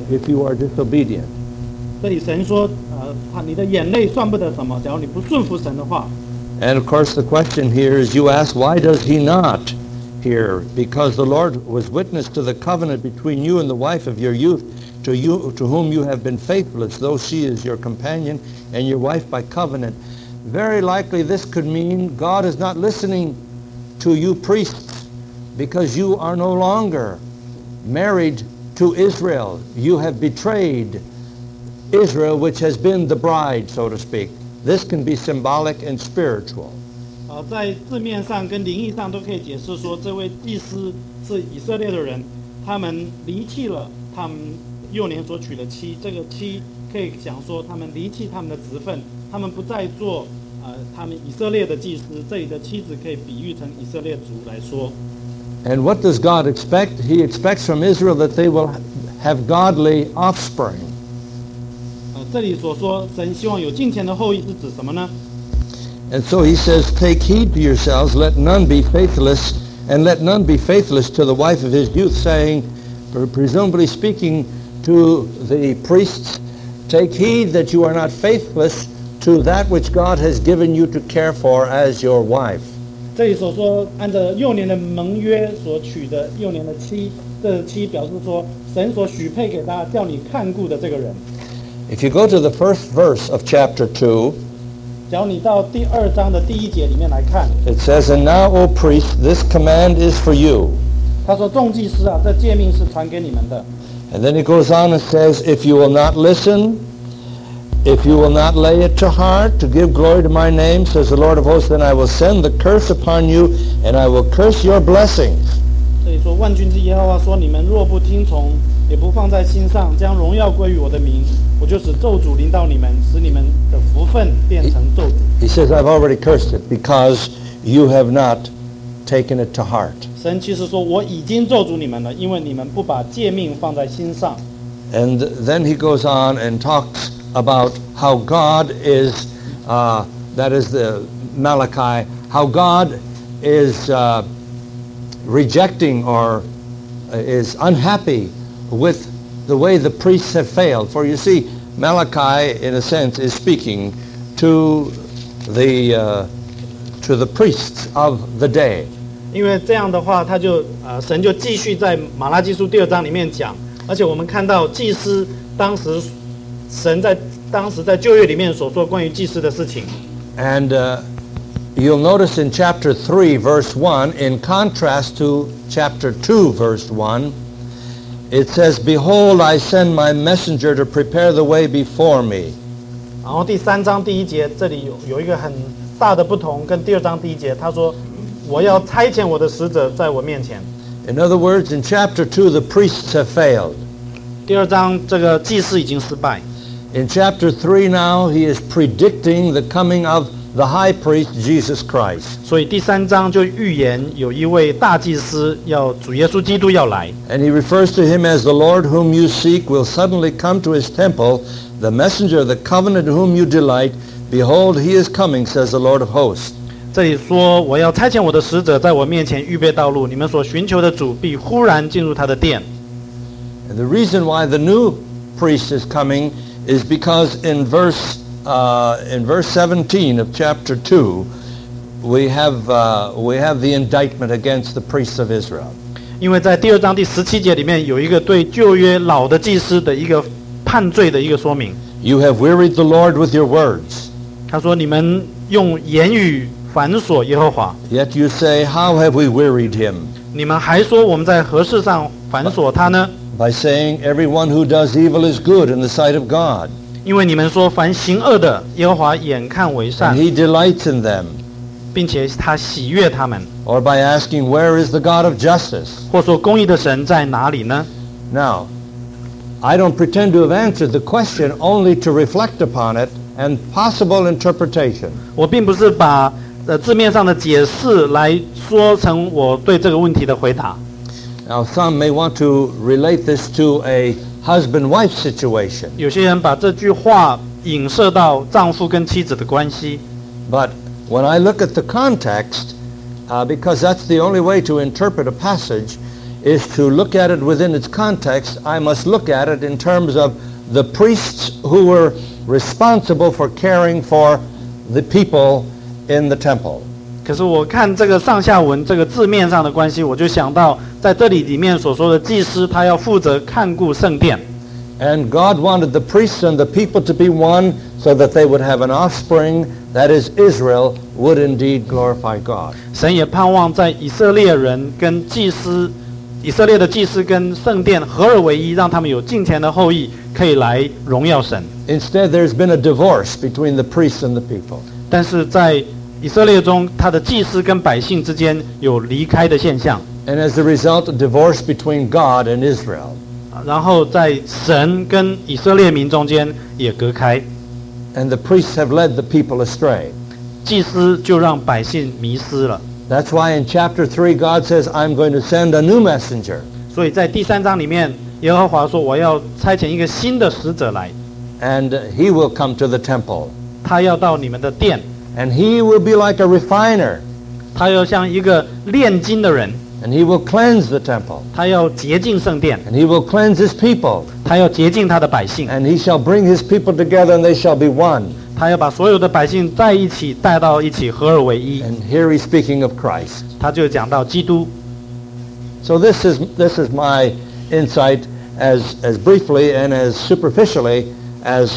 if you are disobedient. 这里神说，你的眼泪算不得什么，假如你不顺服神的话。 And of course the question here is, you ask, why does he not hear? Because the Lord was witness to the covenant between you and the wife of your youth, to whom you have been faithless, though she is your companion and your wife by covenant. Very likely this could mean God is not listening to you priests, because you are no longer married to Israel. You have betrayed Israel, which has been the bride, so to speak. This can be symbolic and spiritual. 在字面上跟灵意上都可以解释说，这位祭司是以色列的人，他们离弃了他们幼年所娶的妻，这个妻可以讲说他们离弃他们的职分，他们不再做他们以色列的祭司。这里的妻子可以比喻成以色列族来说。 And what does God expect? He expects from Israel that they will have godly offspring. 这里所说神希望有敬虔的后裔是指什么呢？ And so he says, take heed to yourselves, let none be faithless, and let none be faithless to the wife of his youth, saying, presumably speaking to the priests, take heed that you are not faithless to that which God has given you to care for as your wife. 这里所说按照幼年的盟约所娶的幼年的妻，这妻表示说神所许配给他叫你看顾的这个人。 If you go to the first verse of chapter 2, 假如你到第2章的第1节里面来看， it says, And now, O priest, this command is for you. 他说众祭司啊，这诫命是传给你们的。 And then he goes on and says, If you will not listen, if you will not lay it to heart to give glory to my name, says the Lord of hosts, then I will send the curse upon you, and I will curse your blessings. 所以说万军之耶和华说，你们若不听从，也不放在心上，将荣耀归于我的名，我就使咒诅临到你们，使你们的福分变成咒诅。 He says, I've already cursed it because you have not taken it to heart. 神其实说，我已经咒诅你们了，因为你们不把诫命放在心上。 And then he goes on and talks about how God is, that is the Malachi, how God is rejecting or is unhappy with the way the priests have failed. For you see, Malachi, in a sense, is speaking to the priests of the day. 因为这样的话，神就继续在马拉基书第2章里面讲，而且我们看到祭司神当时在旧约里面所说关于祭司的事情。 And you'll notice in chapter 3, verse 1, in contrast to chapter 2, verse 1, it says, Behold, I send my messenger to prepare the way before me. 然后第3章第1节这里有一个很大的不同，跟第2章第1节他说，我要差遣我的使者在我面前。 In other words, in chapter 2, the priests have failed. 第2章这个祭司已经失败。 In chapter 3 now, he is predicting the coming of the high priest, Jesus Christ. 所以第3章就预言有一位大祭司主耶稣基督要来。 And he refers to him as the Lord whom you seek will suddenly come to his temple, the messenger of the covenant whom you delight. Behold, he is coming, says the Lord of hosts. 这里说，我要差遣我的使者在我面前预备道路，你们所寻求的主必忽然进入他的殿。 And the reason why the new priest is coming is because in verse 17 of chapter 2, we have the indictment against the priests of Israel. 因为在第2章第17节里面有一个对旧约老的祭司的一个判罪的一个说明。 You have wearied the Lord with your words. 他说：“你们用言语繁琐耶和华。 Yet you say, How have we wearied him? 你们还说我们在何事上繁琐他呢？ By saying, Everyone who does evil is good in the sight of God. 因为你们说凡行恶的，耶和华眼看为 And 善， he delights in them. 并且他喜悦他们。 Or by asking, Where is the God of justice? 或说公义的神在哪里呢？” Now, I don't pretend to have answered the question, only to reflect upon it and possible interpretation. 我并不是把字面上的解释来说成我对这个问题的回答。 Now, some may want to relate this to a husband-wife situation. 有些人把这句话影射到丈夫跟妻子的关系。 But when I look at the context, because that's the only way to interpret a passage, is to look at it within its context, I must look at it in terms of the priests who were responsible for caring for the people in the temple. 可是我看这个上下文这个字面上的关系，我就想到在这里面所说的祭司，他要负责看顾圣殿。 And God wanted the priests and the people to be one so that they would have an offspring, that is Israel, would indeed glorify God. 神也盼望在以色列人跟祭司，以色列的祭司跟圣殿合而为一，让他们有敬虔的后裔，可以来荣耀神。 Instead, there's been a divorce between the priests and the people. 但是在以色列中，他的祭司跟百姓之间有离开的现象。 And as a result, a divorce between God and Israel. 然后在神跟以色列民中间也隔开， And the priests have led the people astray. 祭司就让百姓迷失了。 That's why in chapter 3 God says, I'm going to send a new messenger. 所以在第3章里面，耶和华说：“我要差遣一个新的使者来， And he will come to the temple. 他要到你们的殿， And he will be like a refiner. 他要像一个炼金的人， And he will cleanse the temple. 他要洁净圣殿， And he will cleanse his people. 他要洁净他的百姓， And he shall bring his people together and they shall be one. 他要把所有的百姓在一起带到一起，合而为一。” And here he's speaking of Christ. 他就讲到基督。 So this is my insight as briefly and as superficially as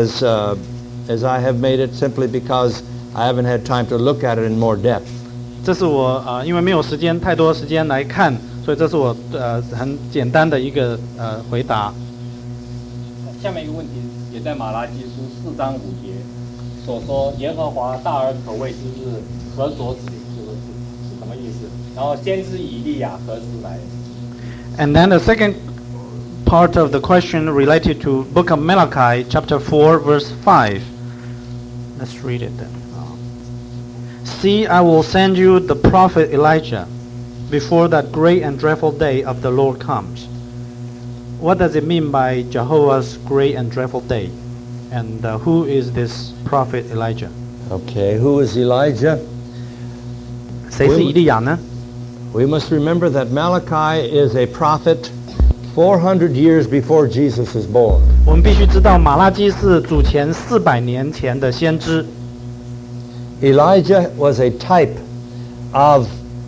I have made it, simply because I haven't had time to look at it in more depth. 这是我因为没有太多时间来看，所以这是我很简单的一个回答。 下面一个问题也在马拉基书4章5节所说，耶和华大而可畏之日何所指？是什么意思？然后先知以利亚何时来？ And then the second part of the question related to Book of Malachi, chapter 4, verse 5. Let's read it then. See, I will send you the prophet Elijah before that great and dreadful day of the Lord comes. What does it mean by Jehovah's great and dreadful day? And who is this prophet Elijah? Okay, who is Elijah? 谁是以利亚呢？ We must remember that Malachi is a prophet 400 years before Jesus is born. 我们必须知道，马拉基是主前400年前的先知。 Elijah was a type of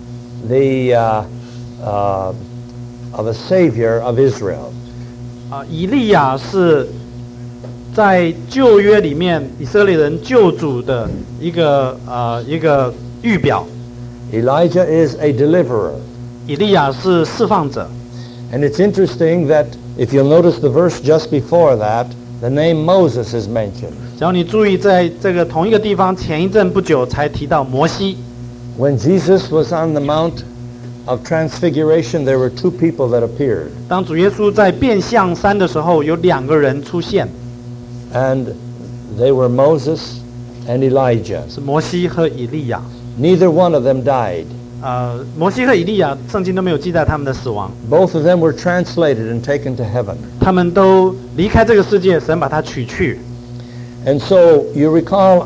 a savior of Israel. 以利亚是在旧约里面以色列人救主的一个预表。 Elijah is a deliverer. 以利亚是释放者。 And it's interesting that if you'll notice the verse just before that, the name Moses is mentioned. 只要你注意，在这个同一个地方，前一阵不久才提到摩西。 When Jesus was on the Mount of Transfiguration, there were two people that appeared. 当主耶稣在变相山的时候，有2个人出现， And they were Moses and Elijah. 是摩西和以利亚。 Neither one of them died. 摩西和以利亚，圣经都没有记载他们的死亡， Both of them were translated and taken to heaven. 他们都离开这个世界，神把他取去。 And so you recall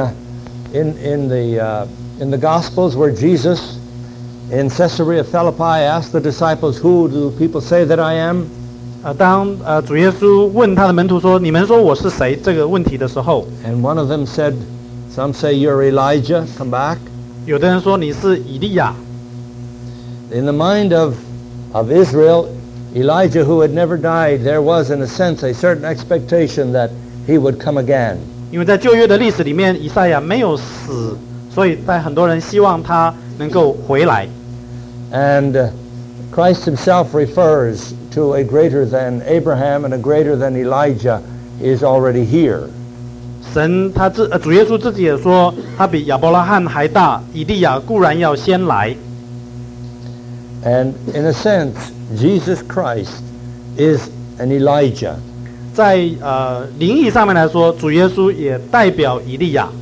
in the Gospels where Jesus in Caesarea Philippi asked the disciples, "Who do people say that I am?" 当主耶稣问他的门徒说：“你们说我是谁？”这个问题的时候， And one of them said, "Some say you're Elijah, come back." 有的人说你是以利亚。 In the mind of Israel, Elijah, who had never died, there was, in a sense, a certain expectation that he would come again. 因为在旧约的历史里面，以赛亚没有死，所以在很多人希望他能够回来。 And Christ himself refers to a greater than Abraham and a greater than Elijah is already here. 神主耶稣自己也说，他比亚伯拉罕还大，以利亚固然要先来。 And in a sense, Jesus Christ is an Elijah. 在灵意上面来说，主耶稣也代表以利亚。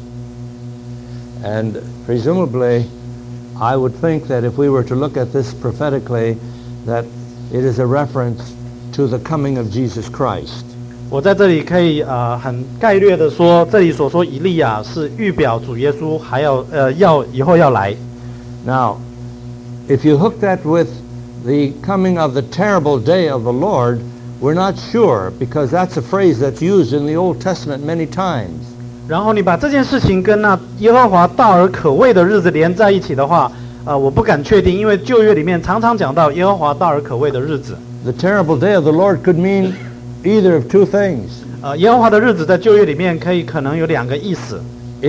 And presumably, I would think that if we were to look at this prophetically, that it is a reference to the coming of Jesus Christ. 我在这里可以很概略的说，这里所说以利亚是预表主耶稣还要以后要来。 Now, if you hook that with the coming of the terrible day of the Lord, we're not sure, because that's a phrase that's used in the Old Testament many times. 然后你把这件事情跟那耶和华大而可畏的日子连在一起的话，我不敢确定，因为旧约里面常常讲到耶和华大而可畏的日子。 The terrible day of the Lord could mean either of two things. 耶和华的日子在旧约里面可能有两个意思。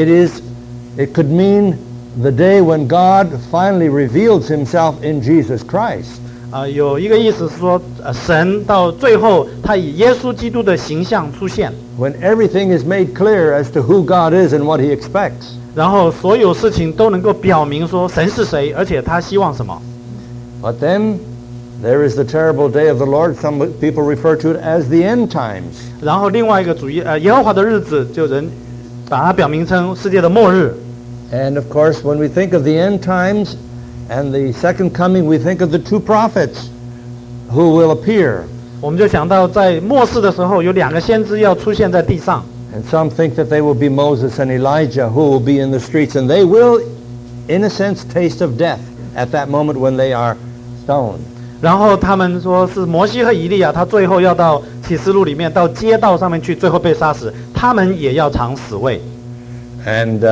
It could mean the day when God finally reveals himself in Jesus Christ. 有一个意思是说，神到最后他以耶稣基督的形象出现。 When everything is made clear as to who God is and what he expects. 然后所有事情都能够表明说神是谁，而且他希望什么。 But then there is the terrible day of the Lord. Some people refer to it as the end times. 然后另外一个主义，耶和华的日子，就人把它表明成世界的末日。 And of course, when we think of the end times and the second coming, we think of the two prophets who will appear. 我们就想到在末世的时候，有两个先知要出现在地上。 And some think that they will be Moses and Elijah who will be in the streets, and they will, in a sense, taste of death at that moment when they are stoned. 然后他们说是摩西和以利亚，他最后要到启示录里面到街道上面去，最后被杀死，他们也要尝死味。 And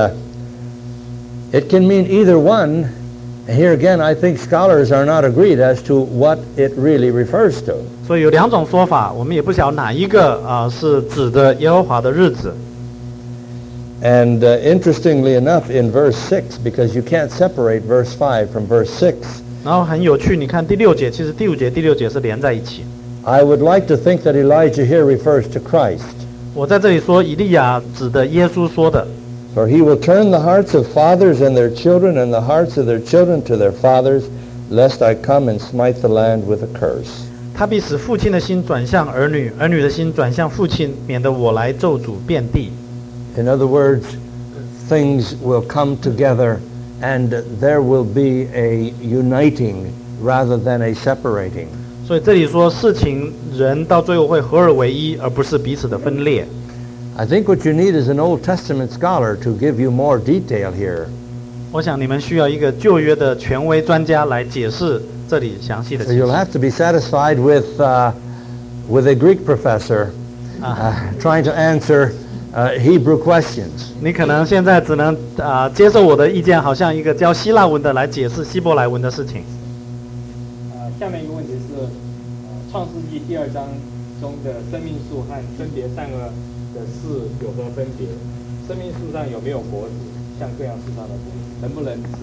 it can mean either one. Here again, I think scholars are not agreed as to what it really refers to. 所以有两种说法，我们也不晓得哪一个是指的耶和华的日子。 And interestingly enough, in verse 6, because you can't separate verse 5 from verse 6, 然后很有趣，你看第6节，其实第5节、第6节是连在一起。 I would like to think that Elijah here refers to Christ. 我在这里说以利亚指的耶稣说的。 For he will turn the hearts of fathers and their children, and the hearts of their children to their fathers, lest I come and smite the land with a curse. 他必使父亲的心转向儿女，儿女的心转向父亲，免得我来咒诅遍地。 In other words, things will come together, and there will be a uniting rather than a separating. 所以这里说事情人到最后会合而为一，而不是彼此的分裂。 I think what you need is an Old Testament scholar to give you more detail here. 我想你们需要一个旧约的权威专家来解释这里详细的 So 情 you'll 形。 have to be satisfied with a Greek professor trying to answer Hebrew questions. 你可能现在只能接受我的意见，好像一个教希腊文的来解释希伯来文的事情。 下面一个问题是，创世纪第2章中的生命树和分别善恶的事有何分别？生命树上有没有果子，像各样树上的果，能不能吃？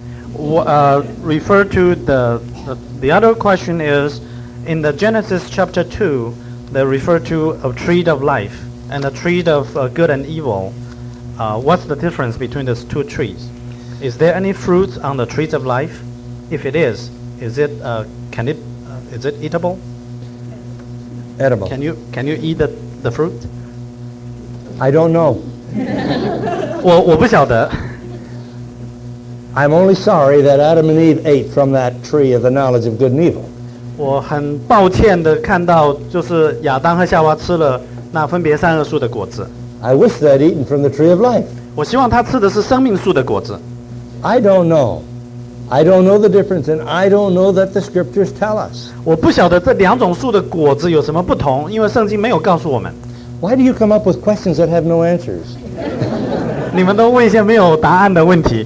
Refer to the other question is in the Genesis chapter 2, they refer to a tree of life and a tree of good and evil. What's the difference between those two trees? Is there any fruit on the trees of life? If it is it is it eatable? Edible. Can you eat the fruit? I don't know. 我不晓得。 I'm only sorry that Adam and Eve ate from that tree of the knowledge of good and evil. 我很抱歉的看到，就是亚当和夏娃吃了那分别善恶树的果子。 I wish they'd eaten from the tree of life. 我希望他吃的是生命树的果子。 I don't know. I don't know the difference, and I don't know that the scriptures tell us. 我不晓得这两种树的果子有什么不同，因为圣经没有告诉我们。 Why do you come up with questions that have no answers? 你们都问一些没有答案的问题。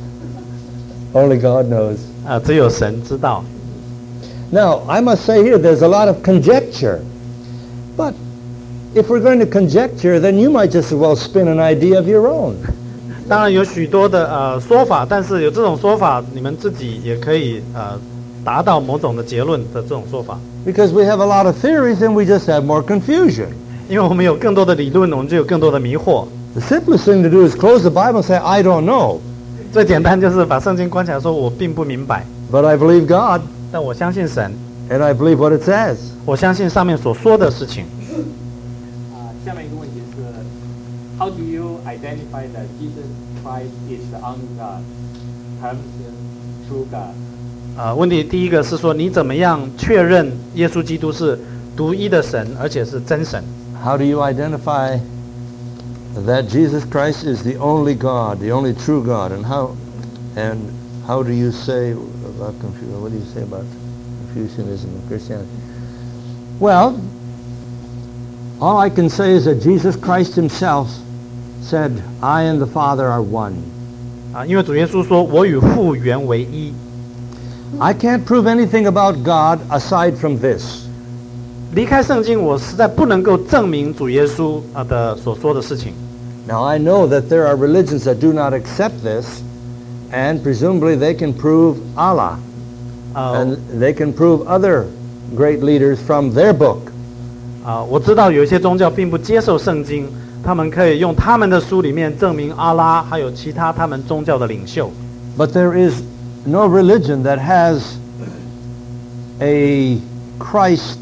Only God knows. 只有神知道。 Now, I must say here, there's a lot of conjecture. But if we're going to conjecture, then you might just as well spin an idea of your own. 当然有许多的说法，但是有这种说法，你们自己也可以达到某种的结论的这种说法。 Because we have a lot of theories and we just have more confusion. 因为我们有更多的理论，我们就有更多的迷惑。 The simplest thing to do is close the Bible and say, I don't know. 最简单就是把圣经关起来，说我并不明白， But I believe God, 但我相信神， and I believe what it says. 我相信上面所说的事情。 下面一个问题是 ，How do you identify that Jesus Christ is the only God, comes true God? 问题第一个是说，你怎么样确认耶稣基督是独一的神，而且是真神？ How do you identify that Jesus Christ is the only God, the only true God? And how do you say about confusion? What do you say about Confucianism and Christianity. Well, all I can say is that Jesus Christ himself said, I and the Father are one. 因为主耶稣说我与父原为一。 I can't prove anything about God aside from this. 离开圣经，我实在不能够证明主耶稣的所说的事情。 Now I know that there are religions that do not accept this, and presumably they can prove Allah, and they can prove other great leaders from their book. 我知道有一些宗教并不接受圣经，他们可以用他们的书里面证明阿拉，还有其他他们宗教的领袖。 But there is no religion that has a Christ,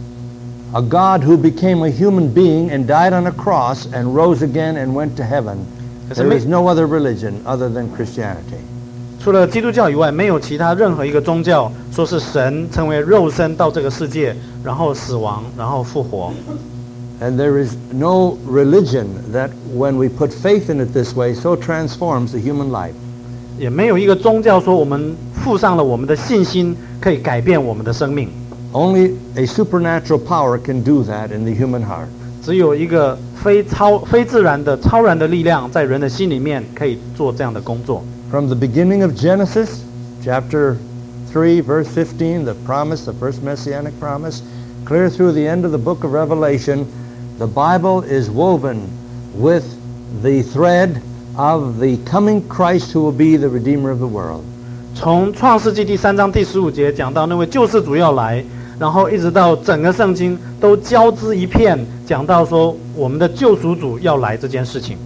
a God who became a human being and died on a cross and rose again and went to heaven. There is no other religion other than Christianity. 除了基督教以外，没有其他任何一个宗教说是神成为肉身到这个世界，然后死亡，然后复活。 And there is no religion that, when we put faith in it this way, so transforms the human life. 也没有一个宗教说我们附上了我们的信心，可以改变我们的生命。 Only a supernatural power can do that in the human heart. 只有一个非自然的超然的力量，在人的心里面可以做这样的工作。 From the beginning of Genesis, chapter 3, verse 15, the promise, the first messianic promise, clear through the end of the book of Revelation, the Bible is woven with the thread of the coming Christ who will be the Redeemer of the world. 从创世纪第3章第15节讲到那位救世主要来，然后一直到整个圣经都交织一片，讲到说我们的救赎主要来这件事情。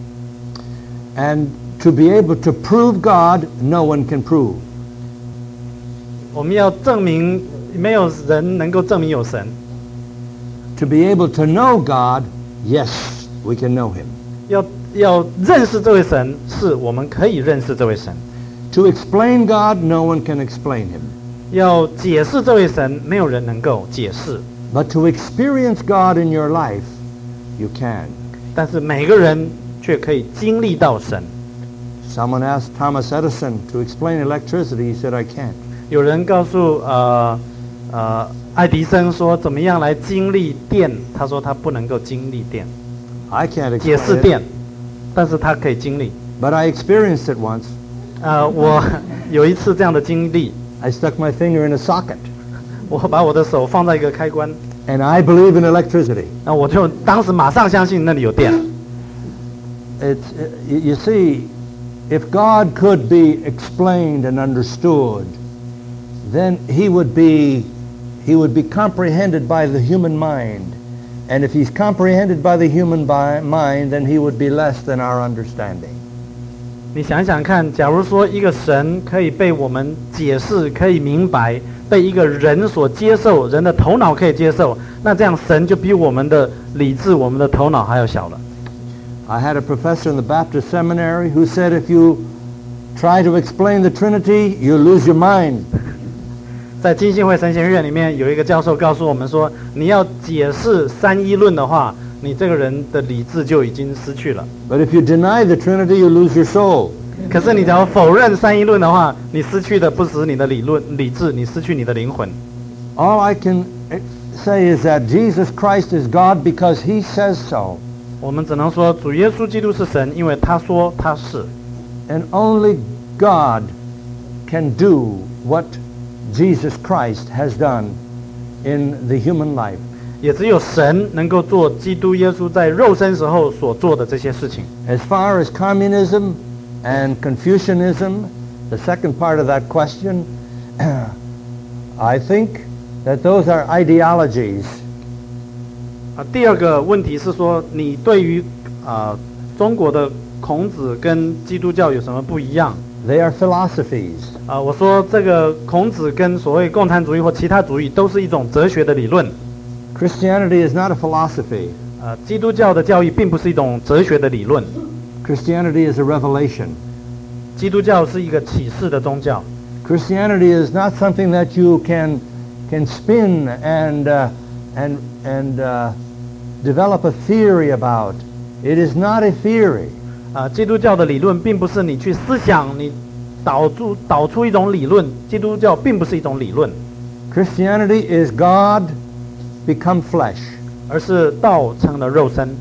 And to be able to prove God, no one can prove. 我们要证明，没有人能够证明有神。 To be able to know God, yes, we can know him. 要认识这位神，是我们可以认识这位神。 To explain God, no one can explain him. 要解释这位神，没有人能够解释。 But to experience God in your life, you can. 但是每个人却可以经历到神。 Someone asked Thomas Edison to explain electricity. He said, I can't. 有人告诉爱迪生说怎么样来经历电，他说他不能够经历电， I can't 解释 explain 电 it, 但是他可以经历。 but I experienced it once. 我有一次这样的经历， I stuck my finger in a socket, 我把我的手放在一个开关， and I believe in electricity. 那我就当时马上相信那里有电。 You see, if God could be explained and understood, then he would be comprehended by the human mind. And if he's comprehended by the human mind, then he would be less than our understanding. 你想想看，假如说一个神可以被我们解释，可以明白，被一个人所接受，人的头脑可以接受，那这样神就比我们的理智、我们的头脑还要小了。 I had a professor in the Baptist seminary who said if you try to explain the Trinity, you lose your mind. 在浸信会神学院里面有一个教授告诉我们说，你要解释三一论的话，你这个人的理智就已经失去了。 But if you deny the Trinity, you lose your soul. 可是你只要否认三一论的话，你失去的不只是你的理智，你失去你的灵魂。 All I can say is that Jesus Christ is God because he says so. 我们只能说主耶稣基督是神，因为他说他是。 And only God can do what Jesus Christ has done in the human life. 也只有神能够做基督耶稣在肉身时候所做的这些事情。 As far as communism and Confucianism, the second part of that question, I think that those are ideologies. 第二个问题是说，你对于中国的孔子跟基督教有什么不一样？ They are philosophies. 我说这个孔子跟所谓共产主义或其他主义都是一种哲学的理论。 Christianity is not a philosophy. 基督教的教义并不是一种哲学的理论。 Christianity is a revelation. 基督教是一个启示的宗教。 Christianity is not something that you can spin and develop a theory about. It is not a theory. 基督教的理论并不是你去思想，你导出一种理论。基督教并不是一种理论。 Christianity is God become flesh 而是道成了肉身，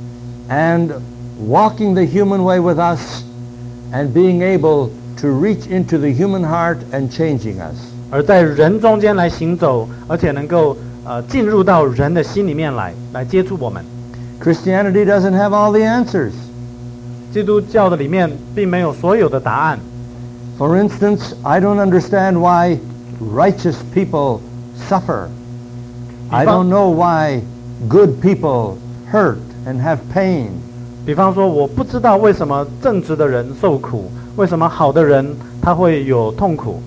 and walking the human way with us and being able to reach into the human heart and changing us. 而在人中间来行走，而且能够进入到人的心里面来接触我们。 Christianity doesn't have all the answers. 基督教的里面并没有所有的答案。 For instance, I don't understand why righteous people suffer. I don't know why good people hurt and have pain. 比方说，我不知道为什么正直的人受苦，为什么好的人他会有痛苦。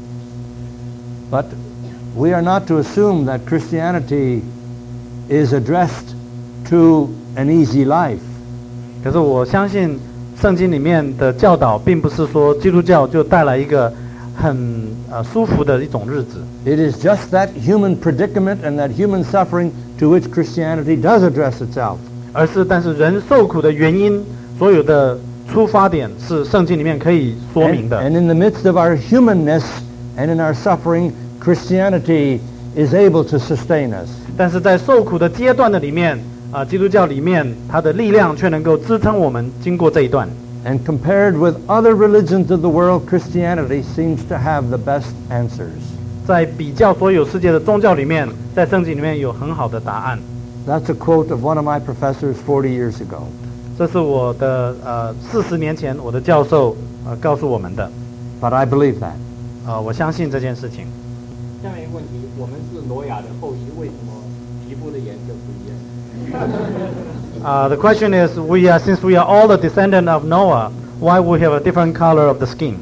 But we are not to assume that Christianity is addressed to an easy life. 可是我相信圣经里面的教导，并不是说基督教就带来一个很舒服的一种日子。 It is just that human predicament and that human suffering to which Christianity does address itself. 但是人受苦的原因，所有的出发点是圣经里面可以说明的。 And in the midst of our humanness and in our suffering, Christianity is able to sustain us. 但是在受苦的阶段的里面，基督教里面它的力量却能够支撑我们经过这一段。 And compared with other religions of the world, Christianity seems to have the best answers. 在比较所有世界的宗教里面，在圣经里面有很好的答案。 That's a quote of one of my professors 40 years ago. 这是我的40年前我的教授告诉我们的。 But I believe that. 我相信这件事情。 下面一个问题，我们是挪亚的后裔，为什么皮肤的颜色不一样？ The question is, since we are all the descendant of Noah, why we have a different color of the skin?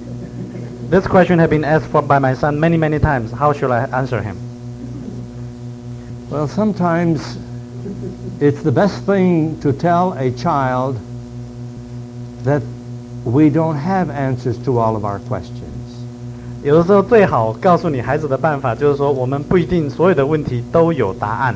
This question has been asked by my son many, many times. How should I answer him? Well, sometimes it's the best thing to tell a child that we don't have answers to all of our questions. 有的时候最好告诉你孩子的办法就是说，我们不一定所有的问题都有答案。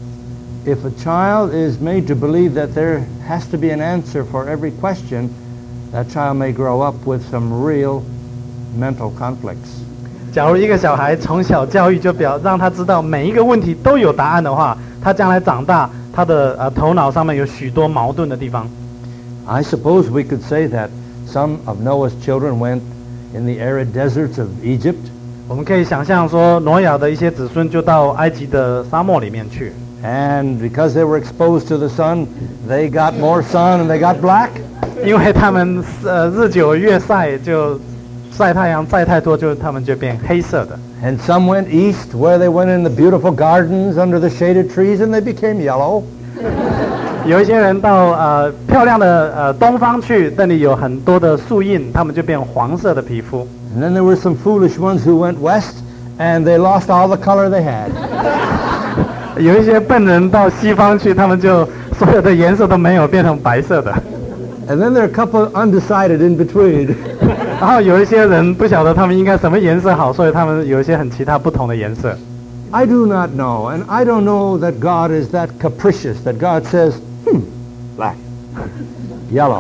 If a child is made to believe that there has to be an answer for every question, that child may grow up with some real mental conflicts. 假如一个小孩从小教育就让他知道每一个问题都有答案的话，他将来长大，他的头脑上面有许多矛盾的地方。 I suppose we could say that some of Noah's children went in the arid deserts of Egypt. 我们可以想象说，挪亚的一些子孙就到埃及的沙漠里面去。 And because they were exposed to the sun, they got more sun and they got black. 因为他们日久月晒，就晒太阳晒太多，他们就变黑色的。 And some went east where they went in the beautiful gardens under the shaded trees and they became yellow. 有一些人到漂亮的东方去，那里有很多的树荫，他们就变黄色的皮肤。 And then there were some foolish ones who went west and they lost all the color they had. 有一些笨人到西方去，他们就所有的颜色都没有，变成白色的。 And then there are a couple undecided in between. 然后有一些人不晓得他们应该什么颜色好，所以他们有一些很其他不同的颜色。 I do not know, and I don't know that God is that capricious, that God says, black, yellow,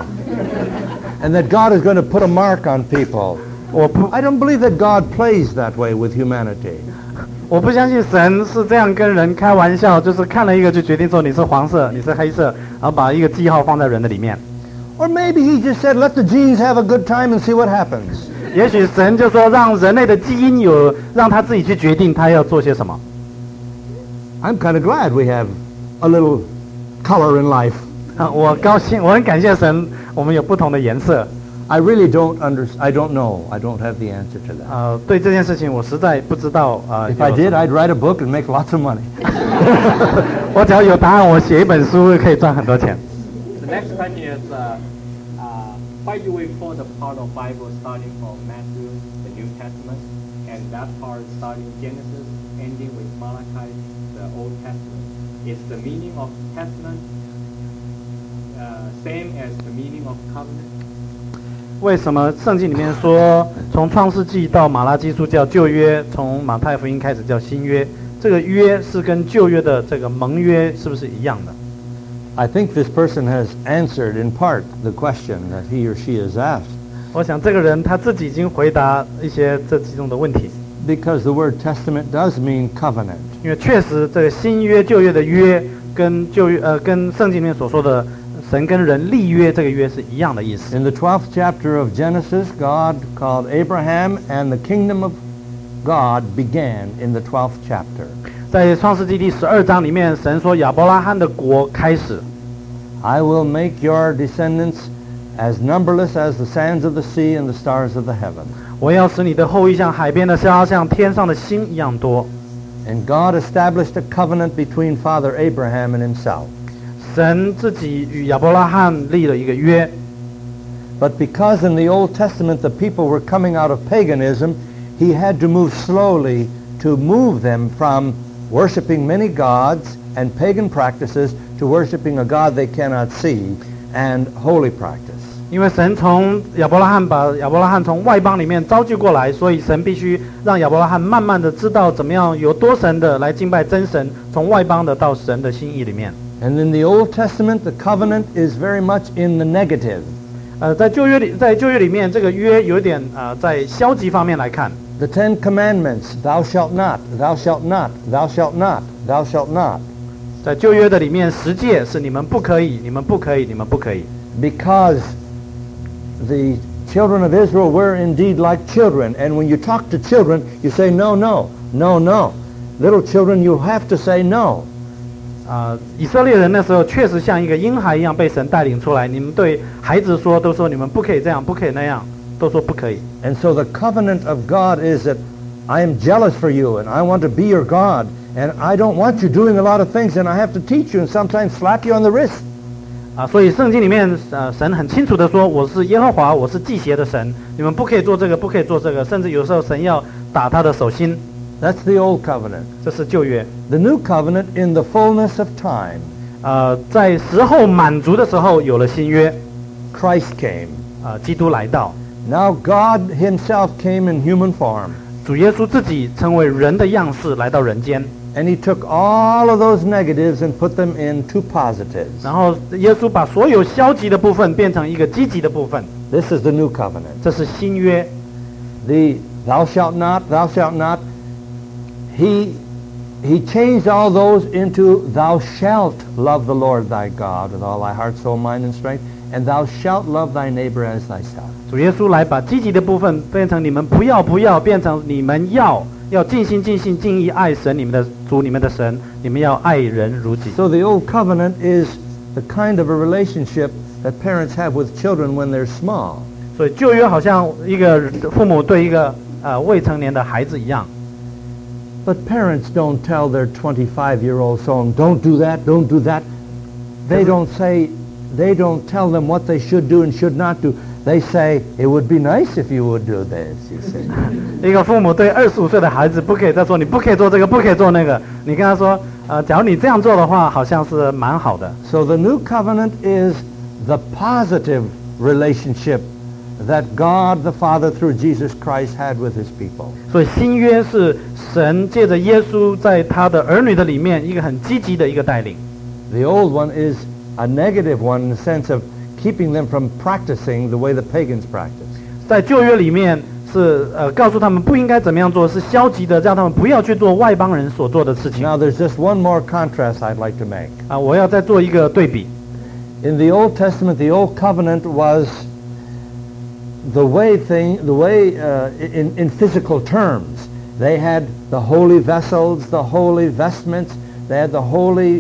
and that God is going to put a mark on people. I don't believe that God plays that way with humanity. 我不相信神是这样跟人开玩笑，就是看了一个就决定说你是黄色，你是黑色，然后把一个记号放在人的里面。 Or maybe he just said, let the genes have a good time and see what happens. 也许神就说让人类的基因让他自己去决定他要做些什么。 I'm kind of glad we have a little color in life. 我高兴，我很感谢神，我们有不同的颜色。 I really I don't know. I don't have the answer to that. 对这件事情我实在不知道。 If I did, I'd write a book and make lots of money. 我只要有答案，我写一本书可以赚很多钱。 The next question is, why do we call the part of Bible starting from Matthew, the New Testament, and that part starting Genesis, ending with Malachi, the Old Testament? Is the meaning of Testament same as the meaning of covenant? 为什么圣经里面说从创世纪到马拉基书叫旧约，从马太福音开始叫新约？这个约是跟旧约的这个盟约是不是一样的？ I think this person has answered in part the question that he or she has asked. 我想这个人他自己已经回答一些这其中的问题。 because the word testament does mean covenant. 因为确实这个新约旧约的约跟跟圣经里面所说的神跟人立约这个约是一样的意思。 In the 12th chapter of Genesis, God called Abraham, and the kingdom of God began in the 12th chapter. 在创世纪第12章里面，神说亚伯拉罕的国开始。 I will make your descendants as numberless as the sands of the sea and the stars of the heaven. 我要使你的后裔像海边的沙，像天上的星一样多。 And God established a covenant between Father Abraham and himself. 神自己与亚伯拉罕立了一个约， But because in the Old Testament the people were coming out of paganism, he had to move slowly to move them from worshiping many gods and pagan practices to worshiping a God they cannot see and holy practice. 因为神从把亚伯拉罕从外邦里面招聚过来，所以神必须让亚伯拉罕慢慢的知道怎么样由多神的来敬拜真神，从外邦的到神的心意里面。 And in the Old Testament, the covenant is very much in the negative. 在旧约里面，这个约有点在消极方面来看。 The Ten Commandments, thou shalt not, thou shalt not, thou shalt not, thou shalt not. 在旧约的里面，10诫是你们不可以，你们不可以，你们不可以。 Because the children of Israel were indeed like children, and when you talk to children, you say no, no, no, no. Little children, you have to say no. 以色列人那时候确实像一个婴孩一样被神带领出来。你们对孩子说，都说你们不可以这样，不可以那样，都说不可以。 And so the covenant of God is that I am jealous for you, and I want to be your God, and I don't want you doing a lot of things, and I have to teach you and sometimes slap you on the wrist. 所以圣经里面神很清楚的说，我是耶和华，我是祭邪的神，你们不可以做这个，不可以做这个，甚至有时候神要打他的手心。 That's the old covenant. 这是旧约。 The new covenant in the fullness of time. 在时候满足的时候有了新约， Christ came. 基督来到， Now God himself came in human form. 主耶稣自己成为人的样式来到人间， And he took all of those negatives and put them into positives. 然后耶稣把所有消极的部分变成一个积极的部分， This is the new covenant. 这是新约。 The thou shalt not, thou shalt not. He changed all those into thou shalt love the Lord thy God with all thy heart, soul, mind, and strength, and thou shalt love thy neighbor as thyself. 主耶稣来把积极的部分变成你们不要，变成你们要尽心尽意爱神你们的主你们的神，你们要爱人如己。 So the old covenant is the kind of a relationship that parents have with children when they're small. 所以旧约好像一个父母对一个未成年的孩子一样。 But parents don't tell their 25-year-old son, don't do that, don't do that. They don't tell them what they should do and should not do. They say, it would be nice if you would do this, you see. 一个父母对25岁的孩子不可以再说你不可以做这个，不可以做那个。你跟他说，假如你这样做的话，好像是蛮好的。 So the new covenant is the positive relationship that God the Father through Jesus Christ had with his people. 所以新约是神借着耶稣在他的儿女的里面一个很积极的一个带领。 The old one is a negative one in the sense of keeping them from practicing the way the pagans practice. 在旧约里面是告诉他们不应该怎么样做，是消极的，让他们不要去做外邦人所做的事情。 Now there's just one more contrast I'd like to make. 我要再做一个对比。 In the Old Testament, the Old Covenant was in physical terms. They had the holy vessels, the holy vestments, they had the holy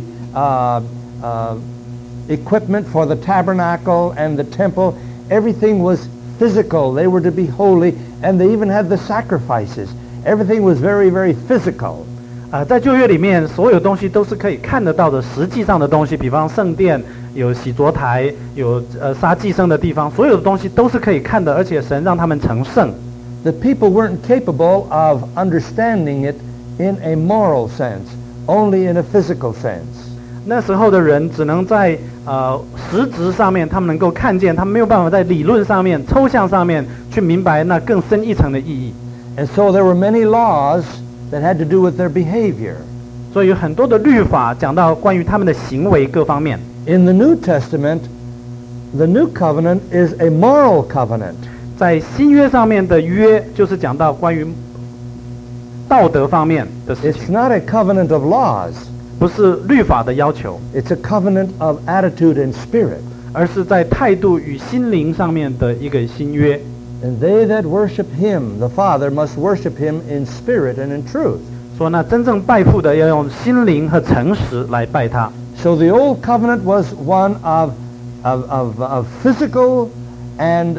equipment for the tabernacle and the temple. Everything was physical. They were to be holy, and they even had the sacrifices. Everything was very, very physical. 在旧约里面，所有东西都是可以看得到的，实际上的东西，比方圣殿有洗濯台，有杀祭牲的地方，所有的东西都是可以看的，而且神让他们成圣。 The people weren't capable of understanding it in a moral sense, only in a physical sense. 那时候的人只能在实质上面，他们能够看见，他们没有办法在理论上面、抽象上面去明白那更深一层的意义。 And so there were many laws that had to do with their behavior. 所以有很多的律法讲到关于他们的行为各方面。 In the New Testament, the New Covenant is a moral covenant. 在新约上面的约，就是讲到关于道德方面的事 It's 情， not a covenant of laws. 不是律法的要求， It's a covenant of attitude and spirit. 而是在态度与心灵上面的一个新约。 And they that worship him, the Father, must worship him in spirit and in truth. 说那真正拜父的要用心灵和诚实来拜他。 So the old covenant was one of physical and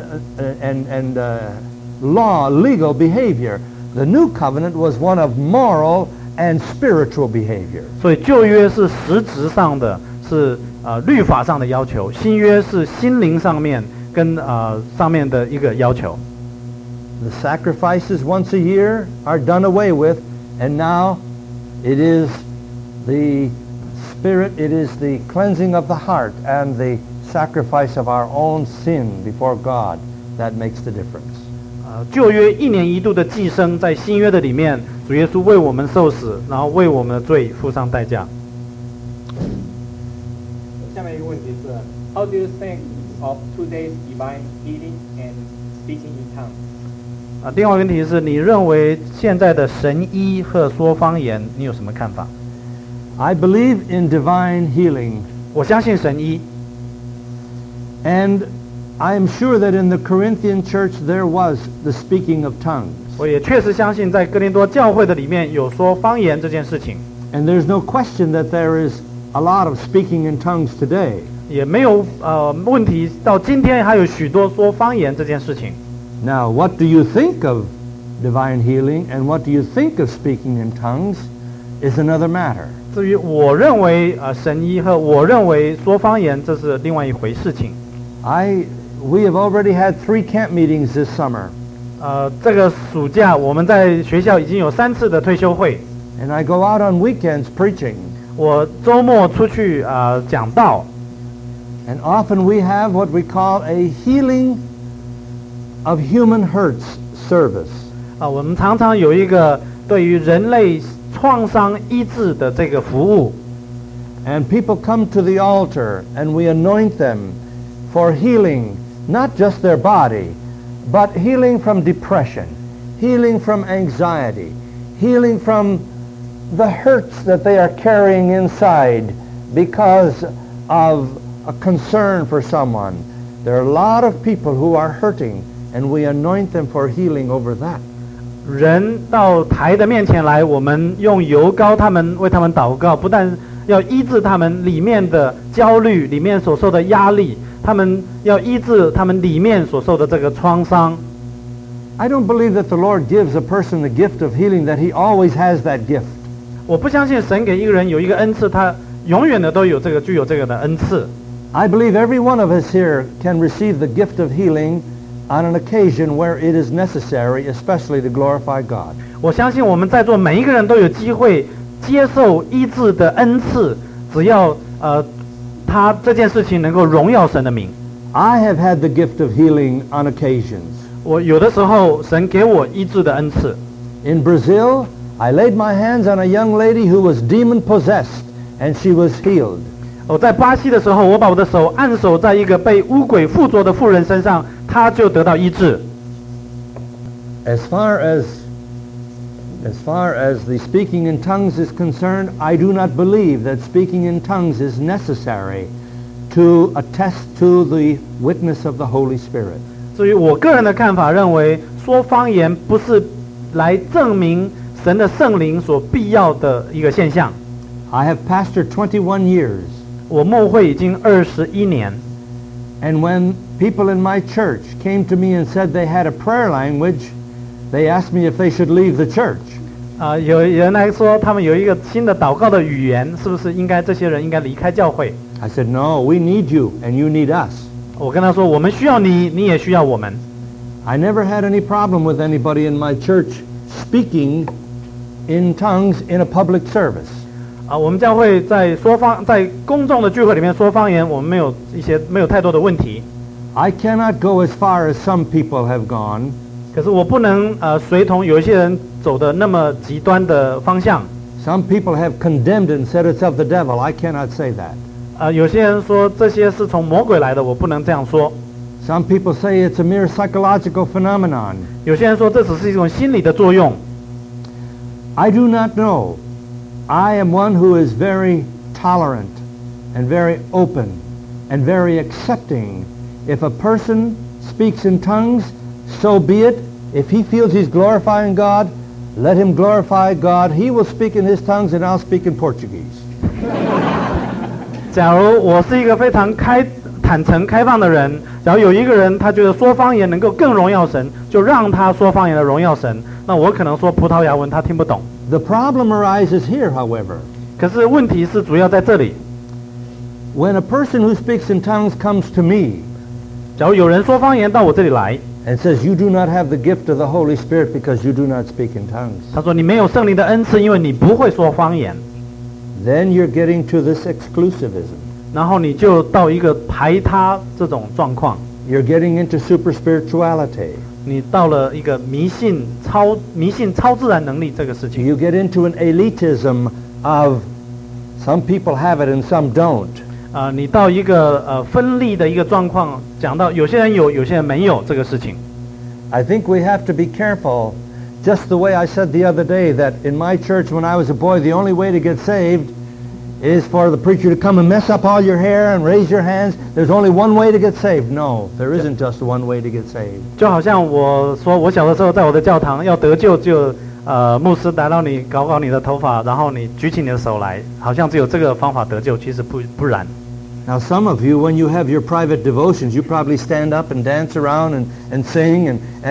legal behavior. The new covenant was one of moral and spiritual behavior. 所以旧约是实质上的，是律法上的要求；新约是心灵上面跟上面的一个要求。 The sacrifices once a year are done away with, and now it is the spirit, it is the cleansing of the heart and the sacrifice of our own sin before God that makes the difference. 旧约1年1度的祭牲，在新约的里面，主耶稣为我们受死，然后为我们的罪付上代价。 下面一个问题是 ，How do you think of today's divine healing and speaking in tongues？ 另外一个问题是，你认为现在的神医和说方言，你有什么看法？ I believe in divine healing, 我相信神医， and I am sure that in the Corinthian church there was the speaking of tongues. 我也确实相信在哥林多教会的里面有说方言这件事情， And there's no question that there is a lot of speaking in tongues today. 也没有问题。到今天还有许多说方言这件事情。 Now, what do you think of divine healing and what do you think of speaking in tongues is another matter. 至于我认为神医和我认为说方言，这是另外一回事情。 We have already had 3 camp meetings this summer. 这个暑假我们在学校已经有3次的退休会。 And I go out on weekends preaching. 我周末出去讲道。 And often we have what we call a healing of human hurts service. 我们常常有一个对于人类创伤医治的这个服务。 And people come to the altar and we anoint them for healing, not just their body, but healing from depression, healing from anxiety, healing from the hurts that they are carrying inside because of a concern for someone. There are a lot of people who are hurting, and we anoint them for healing over that. 人到台的面前来，我们用油膏他们，为他们祷告，不但要医治他们里面的焦虑，里面所受的压力，他们要医治他们里面所受的这个创伤。 I don't believe that the Lord gives a person the gift of healing, that he always has that gift. 我不相信神给一个人有一个恩赐，他永远的都有这个具有这个的恩赐。 I believe every one of us here can receive the gift of healing on an occasion where it is necessary, especially to glorify God. 我相信我们在座每一个人都有机会接受医治的恩赐，只要他这件事情能够荣耀神的名。 I have had the gift of healing on occasions. 我有的时候神给我医治的恩赐。 In Brazil, I laid my hands on a young lady who was demon-possessed, and she was healed. 我在巴西的时候，我把我的手按手在一个被污鬼附着的妇人身上，她就得到医治。 As far as the speaking in tongues is concerned, I do not believe that speaking in tongues is necessary to attest to the witness of the Holy Spirit. 至于我个人的看法，认为说方言不是来证明神的圣灵所必要的一个现象。 I have pastored 21 years. 我牧会已经21年。 And when people in my church came to me and said they had a prayer language, they asked me if they should leave the church. 有人来说他们有一个新的祷告的语言，是不是应该这些人应该离开教会？ I said, no, we need you and you need us. 我跟他说，我们需要你，你也需要我们。 I never had any problem with anybody in my church speaking in tongues in a public service. 我们教会在公众的聚会里面说方言，我们没有太多的问题。 I cannot go as far as some people have gone. 可是我不能随同有一些人走的那么极端的方向。 Some people have condemned and said it's of the devil. I cannot say that. 有些人说这些是从魔鬼来的，我不能这样说。 Some people say it's a mere psychological phenomenon. 有些人说这只是一种心理的作用。 I do not know. I am one who is very tolerant and very open and very accepting. If a person speaks in tongues, so be it. If he feels he's glorifying God, let him glorify God. He will speak in his tongues and I'll speak in Portuguese. 假如我是一个非常坦诚开放的人，假如有一个人他觉得说方言能够更荣耀神，就让他说方言的荣耀神。那我可能说葡萄牙文他听不懂。 The problem arises here, however. 可是问题是主要在这里。 When a person who speaks in tongues comes to me 假如有人说方言到我这里来， and says, you do not have the gift of the Holy Spirit because you do not speak in tongues, 他说你没有圣灵的恩赐，因为你不会说方言。 then you're getting to this exclusivism. 然后你就到一个排他这种状况， You're getting into super spirituality. 你到了一个迷信超自然能力这个事情。 You get into an elitism of some people have it and some don't. 你到一个分立的一个状况，讲到有些人有，有些人没有这个事情。 I think we have to be careful. Just the way I said the other day that in my church when I was a boy, the only way to get saved is for the preacher to come and mess up all your hair and raise your hands. There's only one way to get saved. No, there isn't just one way to get saved. 就好像我说，我小的时候在我的教堂要得救就牧师打到你，搞你的头发，然后你举起你的手来，好像只有这个方法得救，其实不然。 Now some of you, when you have your private devotions, you probably stand up and dance around and sing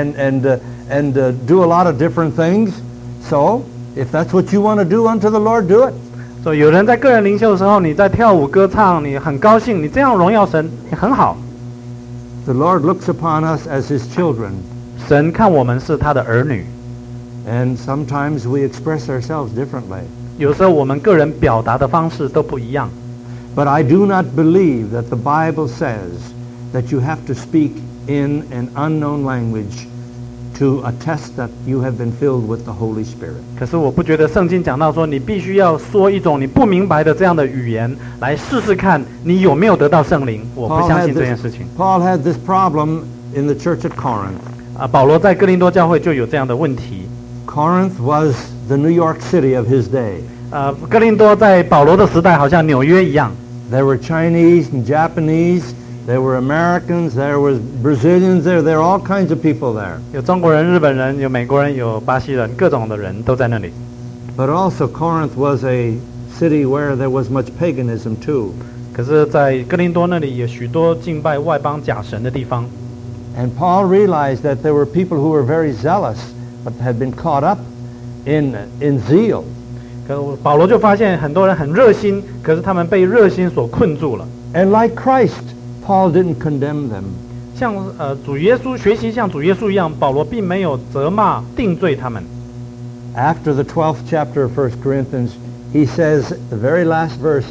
and do a lot of different things. So, if that's what you want to do unto the Lord, do it. 所以有人在个人灵修的时候，你在跳舞歌唱，你很高兴，你这样荣耀神，也很好。 The Lord looks upon us as His children. 神看我们是他的儿女， And sometimes we express ourselves differently. 有时候我们个人表达的方式都不一样。 But I do not believe that the Bible says that you have to speak in an unknown language to attest that you have been filled with the Holy Spirit. 可是我不觉得圣经讲到说你必须要说一种你不明白的这样的语言来试试看你有没有得到圣灵。我不相信这件事情。 Paul had this problem in the church at Corinth. 保罗在哥林多教会就有这样的问题。 Corinth was the New York City of his day. 哥林多在保罗的时代好像纽约一样。 There were Chinese and Japanese. There were Americans. There was Brazilians. There were all kinds of people there. 有中国人、日本人、有美国人、有巴西人，各种的人都在那里。 But also Corinth was a city where there was much paganism too. 可是，在哥林多那里有许多敬拜外邦假神的地方。 And Paul realized that there were people who were very zealous, but had been caught up in zeal. 可是保罗就发现很多人很热心，可是他们被热心所困住了。 And like Christ, Paul didn't condemn them. 像主耶稣学习像主耶稣一样，保罗并没有责骂定罪他们。 After the 12th chapter of 1 Corinthians, he says, the very last verse,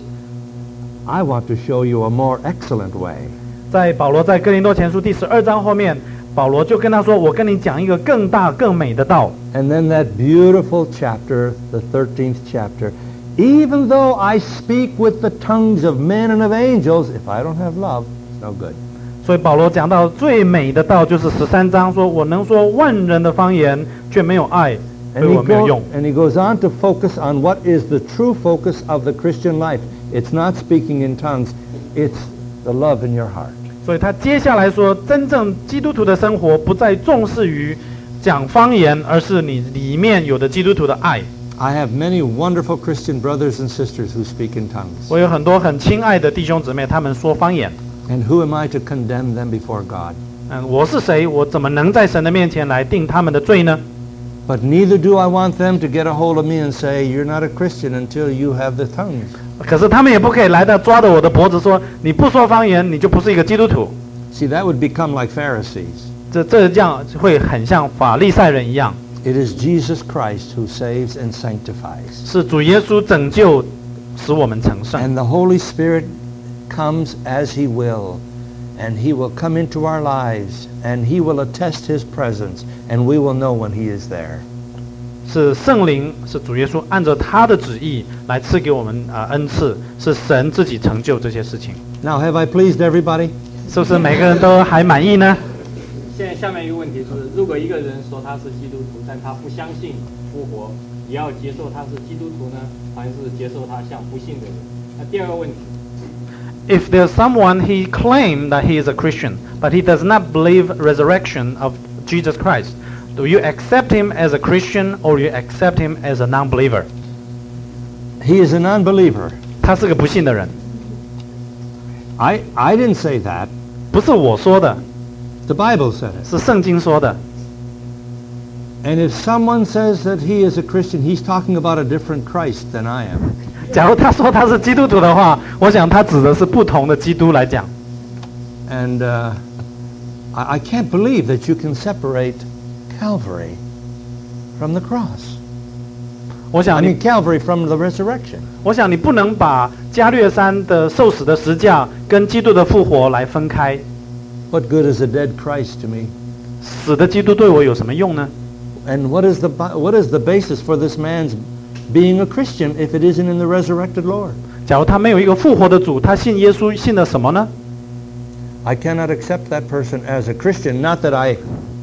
I want to show you a more excellent way. 在保罗在哥林多前书第12章后面，保罗就跟他说：“我跟你讲一个更大更美的道。” And then that beautiful chapter, the 13th chapter, even though I speak with the tongues of men and of angels, if I don't have love, it's no good. 所以保罗讲到最美的道就是13章，说我能说万人的方言，却没有爱，对我没有用。 And he goes on to focus on what is the true focus of the Christian life. It's not speaking in tongues, it's the love in your heart. 所以他接下来说，真正基督徒的生活不再重视于讲方言，而是你里面有的基督徒的爱。 I have many wonderful Christian brothers and sisters who speak in tongues. 我有很多很亲爱的弟兄姊妹，他们说方言。 And who am I to condemn them before God? 我是谁？我怎么能在神的面前来定他们的罪呢？ But neither do I want them to get a hold of me and say, you're not a Christian until you have the tongues. 可是他们也不可以来到抓着我的脖子说，你不说方言，你就不是一个基督徒。 See, that would become like Pharisees. 这样会很像法利赛人一样。 It is Jesus Christ who saves and sanctifies. 是主耶稣拯救，使我们成圣。 And the Holy Spirit comes as He will. And He will come into our lives. And He will attest His presence. And we will know when He is there. 是圣灵，是主耶稣按照他的旨意来赐给我们恩赐，是神自己成就这些事情。 Now, have I pleased everybody? 是不是每个人都还满意呢？ 现在下面一个问题是，如果一个人说他是基督徒，但他不相信复活， 也要接受他是基督徒呢，还是接受他像不信的人？那第二个问题， If there's someone he claimed that he is a Christian, but he does not believe resurrection of Jesus Christ, do you accept him as a Christian or you accept him as a non-believer? He is a non-believer. 他是个不信的人， I didn't say that. 不是我说的， The Bible said it. 是圣经说的。 And if someone says that he is a Christian, he's talking about a different Christ than I am. 假如他说他是基督徒的话，我想他指的是不同的基督来讲。 And I can't believe that you can separate Calvary from the cross. 我 I 想 mean 你， Calvary from the resurrection. 我想你不能把加略山的受死的十架跟基督的复活来分开。 What good is a dead Christ to me? 死的基督对我有什么用呢？ And what is the basis for this man's being a Christian if it isn't in the resurrected Lord? 假如他没有一个复活的主，他信耶稣信了什么呢？ I cannot accept that person as a Christian. Not that I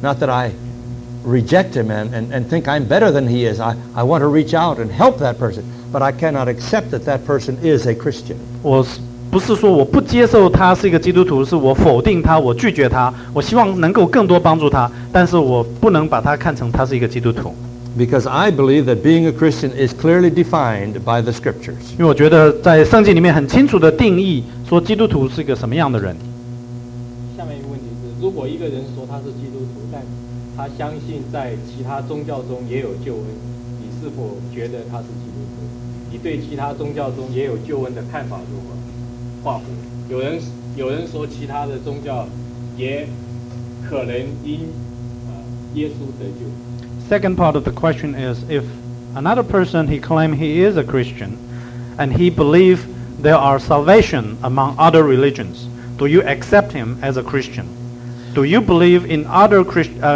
reject him and think I'm better than he is. I want to reach out and help that person. But I cannot accept that that person is a Christian. 我不是说我不接受他是一个基督徒，是我否定他，我拒绝他。我希望能够更多帮助他，但是我不能把他看成他是一个基督徒， Because I believe that being a Christian is clearly defined by the Scriptures. 因为我觉得在圣经里面很清楚的定义说基督徒是一个什么样的人。 下面一个问题是，如果一个人说他是基督徒，但他相信在其他宗教中也有救恩，你是否觉得他是基督徒？你对其他宗教中也有救恩的看法如何？画虎，有人说其他的宗教也可能因耶稣得救。 Second part of the question is, if another person he claimed he is a Christian, and he believe there are salvation among other religions, do you accept him as a Christian? Do you believe in other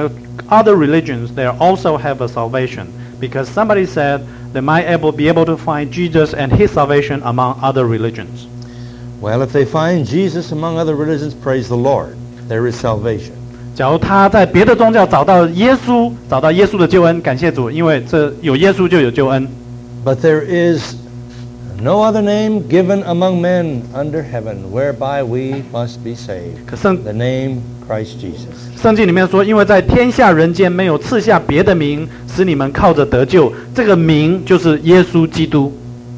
religions they also have a salvation? Because somebody said they might be able to find Jesus and his salvation among other religions. Well, if they find Jesus among other religions, praise the Lord. There is salvation. 假如他在别的宗教找到耶稣的救恩，感谢主，因为这有耶稣就有救恩。 But there is no other name given among men under heaven whereby we must be saved. 可圣 The name Christ Jesus. 圣经里面说，因为在天下人间没有赐下别的名，使你们靠着得救，这个名就是耶稣基督。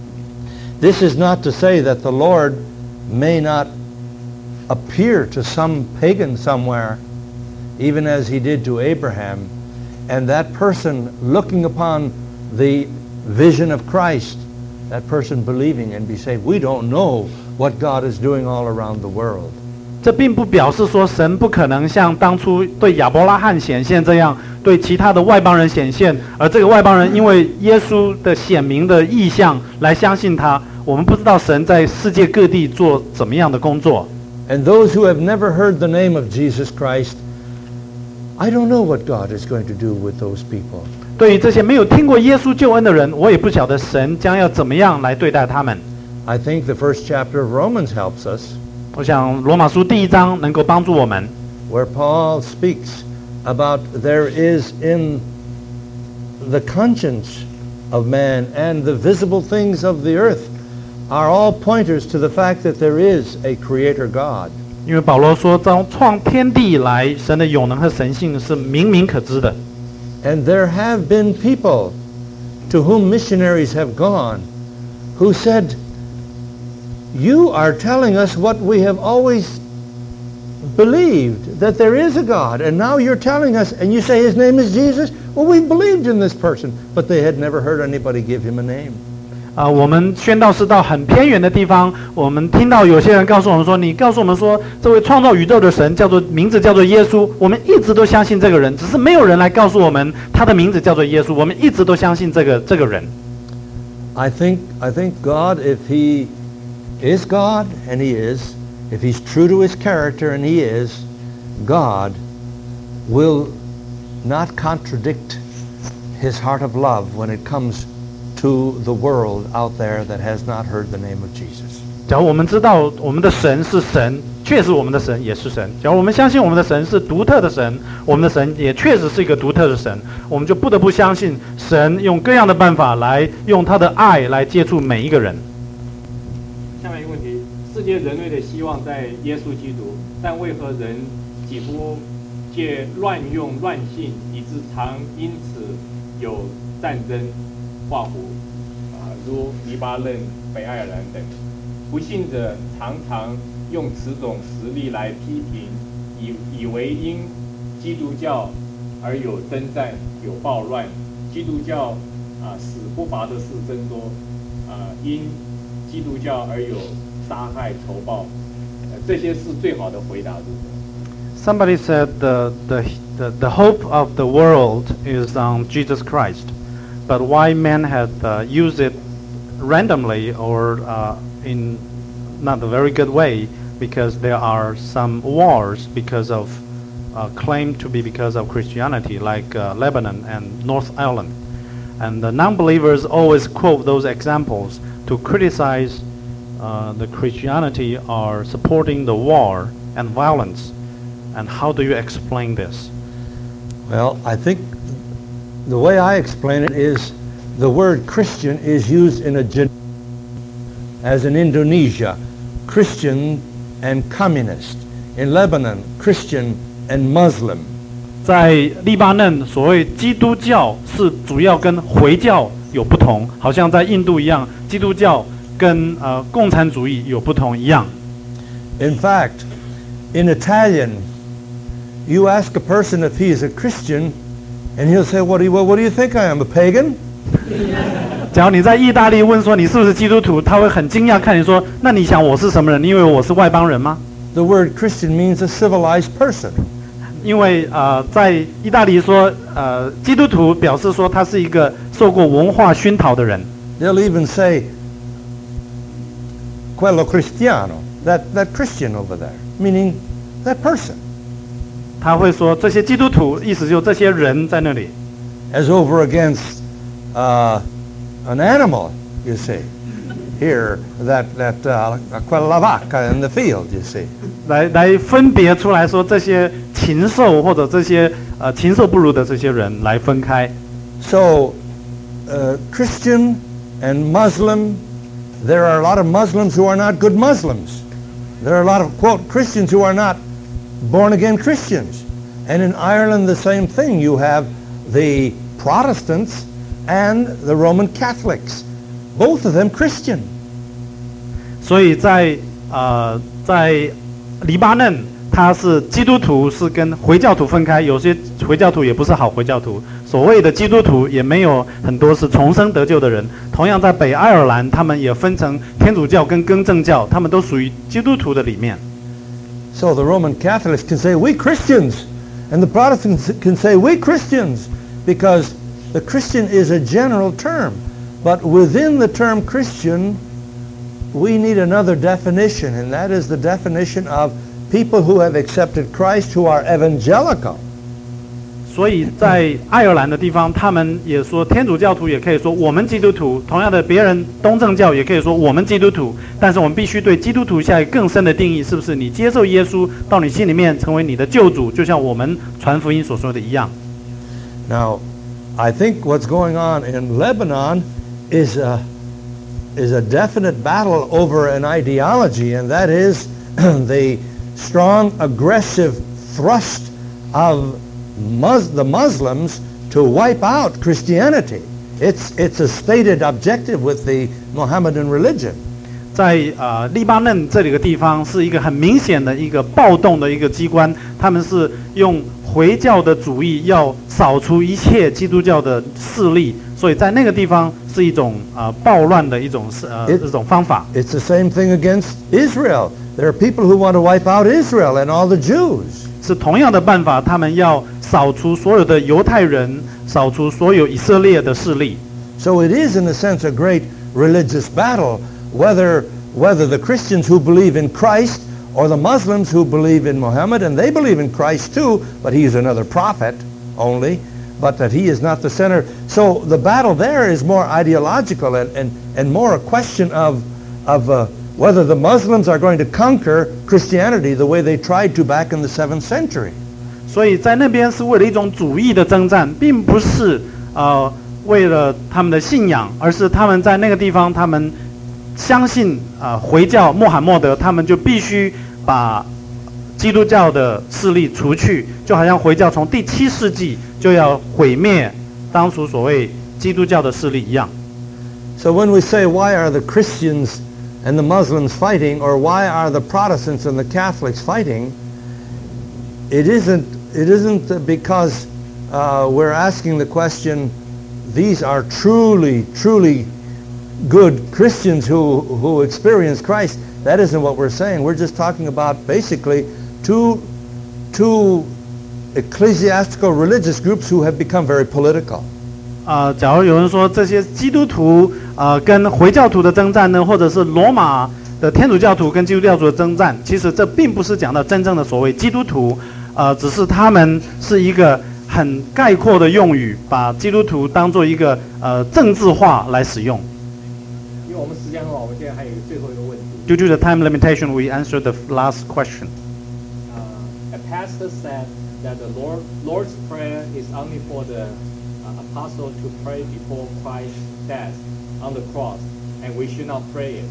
This is not to say that the Lord may not appear to some pagan somewhere, even as he did to Abraham, and that person looking upon the vision of Christ, that person believing and be saved. We don't know what God is doing all around the world. 这并不表示说神不可能像当初对亚伯拉罕显现这样，对其他的外邦人显现，而这个外邦人因为耶稣的显明的意象来相信他。我们不知道神在世界各地做怎么样的工作。 And those who have never heard the name of Jesus Christ, I don't know what God is going to do with those people. 对于这些没有听过耶稣救恩的人，我也不晓得神将要怎么样来对待他们。 I think the first chapter of Romans helps us, 我想罗马书第1章能够帮助我们， where Paul speaks about there is in the conscience of man and the visible things of the earth are all pointers to the fact that there is a creator God. 因为保罗说，从创天地以来，神的永能和神性是明明可知的。 And there have been people to whom missionaries have gone who said, you are telling us what we have always believed, that there is a God, and now you're telling us, and you say his name is Jesus? Well, we believed in this person, but they had never heard anybody give him a name. 我们宣道是到很偏远的地方，我们听到有些人告诉我们说，你告诉我们说，这位创造宇宙的神名字叫做耶稣，我们一直都相信这个人，只是没有人来告诉我们他的名字叫做耶稣，我们一直都相信这个人。 I think God, if he is God, and he is, if he's true to his character, and he is, God will not contradict his heart of love when it comes to the world out there that has not heard the name of Jesus. 假如我们知道我们的神是神，确实我们的神也是神。假如我们相信我们的神是独特的神，我们的神也确实是一个独特的神，我们就不得不相信神用各样的办法来用他的爱来接触每一个人。 下面一个问题：世界人类的希望在耶稣基督，但为何人几乎借乱用乱信，以致常因此有战争、画胡如黎巴嫩、北爱尔兰等？不信者常常用此种实例来批评，以为因基督教而有征战、有暴乱，基督教死不罚的事增多，因基督教而有杀害、仇报，这些是最好的回答，是不是？ Somebody said the hope of the world is on Jesus Christ, but why men have used it randomly or in not a very good way, because there are some wars because of claimed to be because of Christianity, like Lebanon and North Ireland, and the non-believers always quote those examples to criticize the Christianity are supporting the war and violence. And how do you explain this? Well, I think the way I explain it is the word Christian is used in as in Indonesia, Christian and communist. In Lebanon, Christian and Muslim. 在黎巴嫩，所谓基督教是主要跟回教有不同，好像在印度一样，基督教跟共产主义有不同一样。 In fact, in Italian, you ask a person if he is a Christian, and he'll say, "What do you think I am, a pagan?" 假如你在意大利问说你是不是基督徒，他会很惊讶看你说，那你想我是什么人？你以为我是外邦人吗？ The word Christian means a civilized person. 因为在意大利说基督徒表示说他是一个受过文化熏陶的人。 They'll even say, "Quello cristiano," that Christian over there, meaning that person. 他会说这些基督徒，意思就是这些人在那里。 As over against an animal, you see. Here, quella vaca in the field, you see. 来分别出来说这些禽兽或者这些禽兽不如的这些人来分开。 So, Christian and Muslim, there are a lot of Muslims who are not good Muslims. There are a lot of, quote, Christians who are not born-again Christians. And in Ireland, the same thing. You have the Protestants and the Roman Catholics. Both of them Christian. 所以在黎巴嫩，他是基督徒是跟回教徒分开，有些回教徒也不是好回教徒。所谓的基督徒也没有很多是重生得救的人。同样在北爱尔兰，他们也分成天主教跟更正教，他们都属于基督徒的里面。 So the Roman Catholics can say, "We Christians," and the Protestants can say, "We Christians," because the Christian is a general term. But within the term Christian, we need another definition, and that is the definition of people who have accepted Christ who are evangelical. 所以在爱尔兰的地方，他们也说天主教徒也可以说我们基督徒，同样的别人东正教也可以说我们基督徒，但是我们必须对基督徒下一个更深的定义，是不是你接受耶稣到你心里面成为你的救主，就像我们传福音所说的一样。 Now, I think what's going on in Lebanon is a definite battle over an ideology, and that is the strong, aggressive thrust of the Muslims to wipe out Christianity. It's a stated objective with the Mohammedan religion. 在黎巴嫩这里个地方是一个很明显的一个暴动的一个机关，他们是用回教的主义要扫除一切基督教的势力，所以在那个地方是一种暴乱的一种方法。 It's the same thing against Israel. There are people who want to wipe out Israel and all the Jews. 是同样的办法，他们要扫除所有的犹太人，扫除所有以色列的势力。 So it is, in a sense, a great religious battle, whether the Christians who believe in Christ or the Muslims who believe in Muhammad, and they believe in Christ too, but he is another prophet only, but that he is not the center. So the battle there is more ideological and more a question of whether the Muslims are going to conquer Christianity the way they tried to back in the 7th century. 所以在那边是为了一种主义的征战，并不是为了他们的信仰，而是他们在那个地方，他们相信回教穆罕默德，他们就必须把基督教的势力除去，就好像回教从第7世纪就要毁灭当初所谓基督教的势力一样。 So when we say why are the Christians and the Muslims fighting, or why are the Protestants and the Catholics fighting, it isn't because we're asking the question, these are truly good Christians who experience Christ. That isn't what we're saying. We're just talking about basically two ecclesiastical religious groups who have become very political. 假如有人说这些基督徒跟回教徒的征战呢，或者是罗马的天主教徒跟基督教徒的征战，其实这并不是讲到真正的所谓基督徒，只是他们是一个很概括的用语，把基督徒当做一个政治化来使用。 因为我们时间很好，我们现在还有最后一个问题。 Due to the time limitation, we answer the last question. A pastor said that the Lord's Prayer is only for the apostle to pray before Christ's death on the cross, and we should not pray it.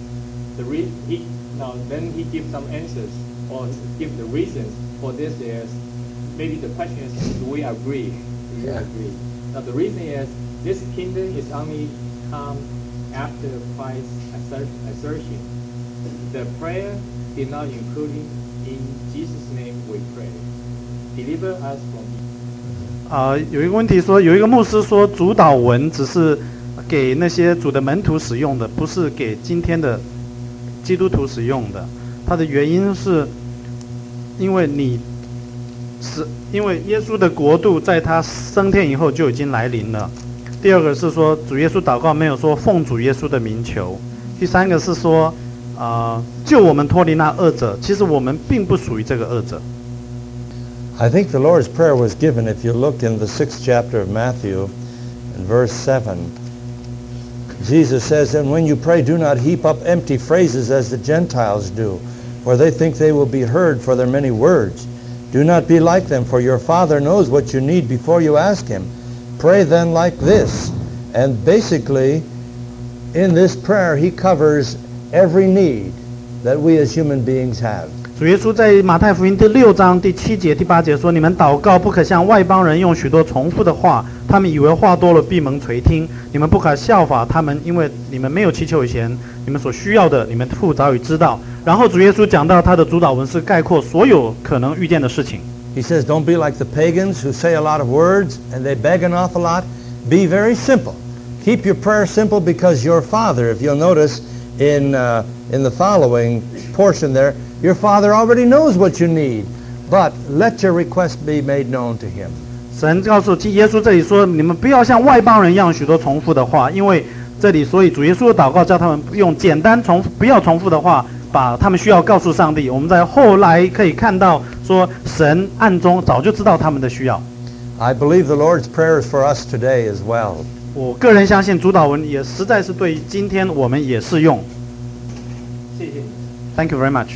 Then he gives some answers or give the reasons for this. Is maybe the question is, do we agree? Do you agree? Now the reason is this kingdom is only come after Christ's assertion. The prayer did not include in Jesus' name we pray. Deliver us from evil. 有一个问题说，有一个牧师说，主祷文只是给那些主的门徒使用的，不是给今天的基督徒使用的。他的原因是，因为耶稣的国度在他升天以后就已经来临了。第二个是说，主耶稣祷告没有说奉主耶稣的名求。第三个是说，救我们脱离那恶者。其实我们并不属于这个恶者。 I think the Lord's Prayer was given, if you look in the 6th chapter of Matthew, in verse 7. Jesus says, and when you pray, do not heap up empty phrases as the Gentiles do, for they think they will be heard for their many words. Do not be like them, for your Father knows what you need before you ask Him. Pray then like this. And basically, in this prayer, He covers every need that we as human beings have. 主耶稣在马太福音第6章第7节、第8节说：“你们祷告不可像外邦人用许多重复的话，他们以为话多了闭门垂听。你们不可效法他们，因为你们没有祈求以前，你们所需要的，你们父早已知道。”然后主耶稣讲到他的主祷文是概括所有可能遇见的事情。 He says, "Don't be like the pagans who say a lot of words and they beg an awful lot. Be very simple. Keep your prayer simple, because your Father, if you'll notice in the following portion there, your Father already knows what you need, but let your request be made known to Him." 神告诉耶稣这里说：“你们不要像外邦人一样许多重复的话，因为这里所以主耶稣的祷告叫他们用简单不要重复的话，把他们需要告诉上帝。”我们在后来可以看到说，神暗中早就知道他们的需要。 I believe the Lord's Prayer is for us today as well. 我个人相信主祷文也实在是对今天我们也适用。 谢谢你。 Thank you very much.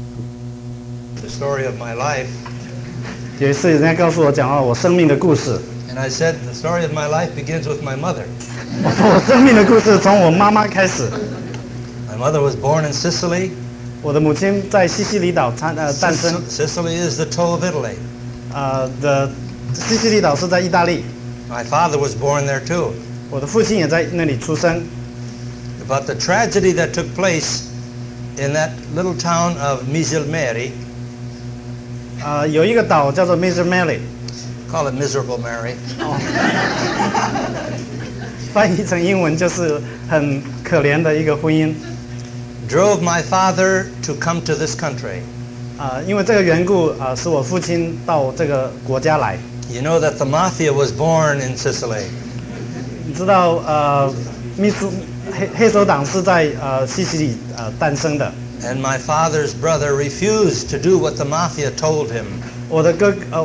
The story of my life. 有一次人家告诉我讲了我生命的故事， And I said, the story of my life begins with my mother. 我说我生命的故事从我妈妈开始。 My mother was born in Sicily. 我的母亲在西西里岛诞生。 Sicily is the toe of Italy. 西西里岛是在意大利。 My father was born there too. 我的父亲也在那里出生。 But the tragedy that took place in that little town of Misilmeri, 有一个岛叫做 Misilmeri， call it Miserable Mary. 翻译成英文就是很可怜的一个婚姻。 Drove my father to come to this country. 因为这个缘故使我父亲到这个国家来。 You know that the mafia was born in Sicily. 你知道黑手党是在西西里诞生的。 And my father's brother refused to do what the mafia told him. 我的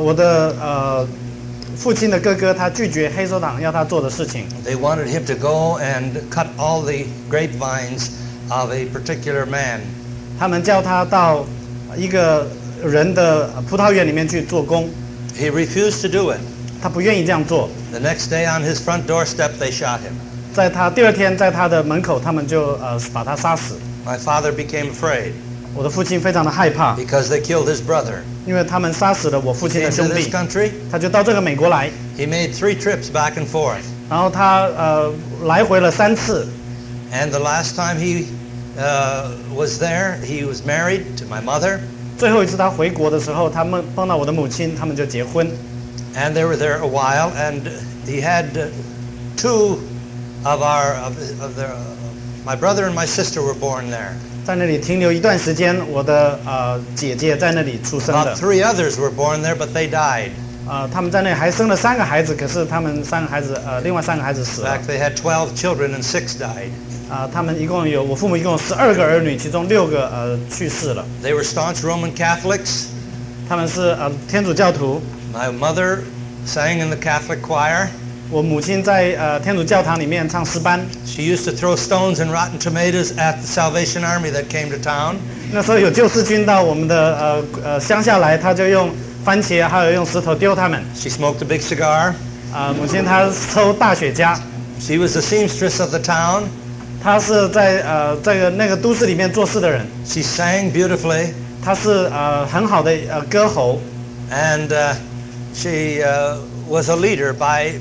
父亲的哥哥他拒绝黑手党要他做的事情。 They wanted him to go and cut all the grapevines of a particular man. 他们叫他到一个人的葡萄园里面去做工， He refused to do it. 他不愿意这样做。 The next day on his front doorstep, they shot him. 在他第二天，在他的门口，他们就把他杀死。 My father became afraid 我的父亲非常的害怕， because they killed his brother. 因为他们杀死了我父 He 亲的 came to 兄 this 弟， country. 他就到这个美国来， He made 3 trips back and forth. 然后他来回了3次。 And the last time he was there, he was married to my mother. 最后一次他回国的时候，他们碰到我的母亲，他们就结婚。 And they were there a while, and he had 2 of my brother and my sister were born there. 在那里停留一段时间，我的姐姐在那里出生 About 的。 3 others were born there, but they died. 他们在那里还生了3个孩子，可是他们3个孩子另外3个孩子死 In 了。 fact, they had 12 children and 6 died. 他们我父母一共有12个儿女，其中6个去世了。 They were staunch Roman Catholics. 他们是天主教徒。 My mother sang in the Catholic choir. 我母亲在天主教堂里面唱诗班。 She used to throw stones and rotten tomatoes at the Salvation Army that came to town. 那时候有救世军到我们的乡下来，他就用番茄还有用石头丢他们。 She smoked a big cigar. 母亲她抽大雪茄。 She was the seamstress of the town. 她是在那个都市里面做事的人。 She sang beautifully. 她是很好的歌喉。 And she was a leader by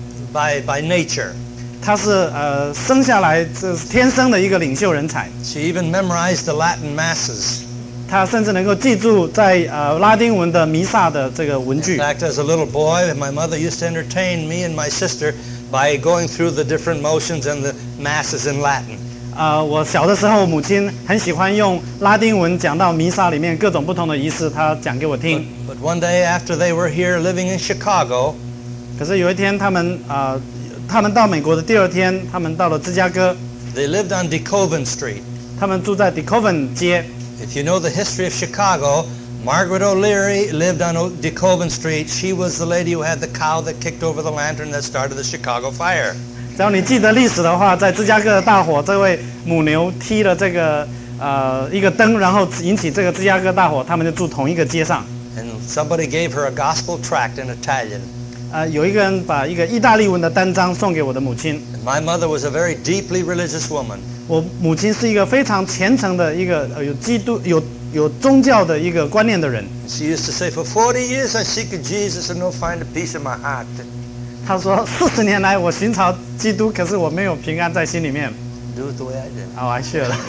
nature. 她是生下来是天生的一个领袖人才。 She even memorized the Latin masses. 她甚至能够记住在拉丁文的弥撒的这个文 In 句。 fact, as a little boy, my mother used to entertain me and my sister by going through the different motions and the masses in Latin. 我小的时候，母亲很喜欢用拉丁文讲到弥撒里面各种不同的仪式，她讲给我听。 But one day after they were here living in Chicago, 可是有一天，他们到美国的第2天，他们到了芝加哥， they lived on DeKoven Street. 他们住在 DeKoven 街。 If you know the history of Chicago, Margaret O'Leary lived on DeKoven Street. She was the lady who had the cow that kicked over the lantern that started the Chicago fire. 只要你记得历史的话，在芝加哥的大火，这位母牛踢了这个一个灯，然后引起这个芝加哥大火，他们就住同一个街上。 And somebody gave her a gospel tract in Italian. 有一个人把一个意大利文的单张送给我的母亲。 And my mother was a very deeply religious woman. 我母亲是一个非常虔诚的一个有宗教的一个观念的人。 She used to say, for 40 years I seek Jesus and no find a peace in my heart. 她说40年来我寻找基督，可是我没有平安在心里面。 Do it the way I did. 我还学了。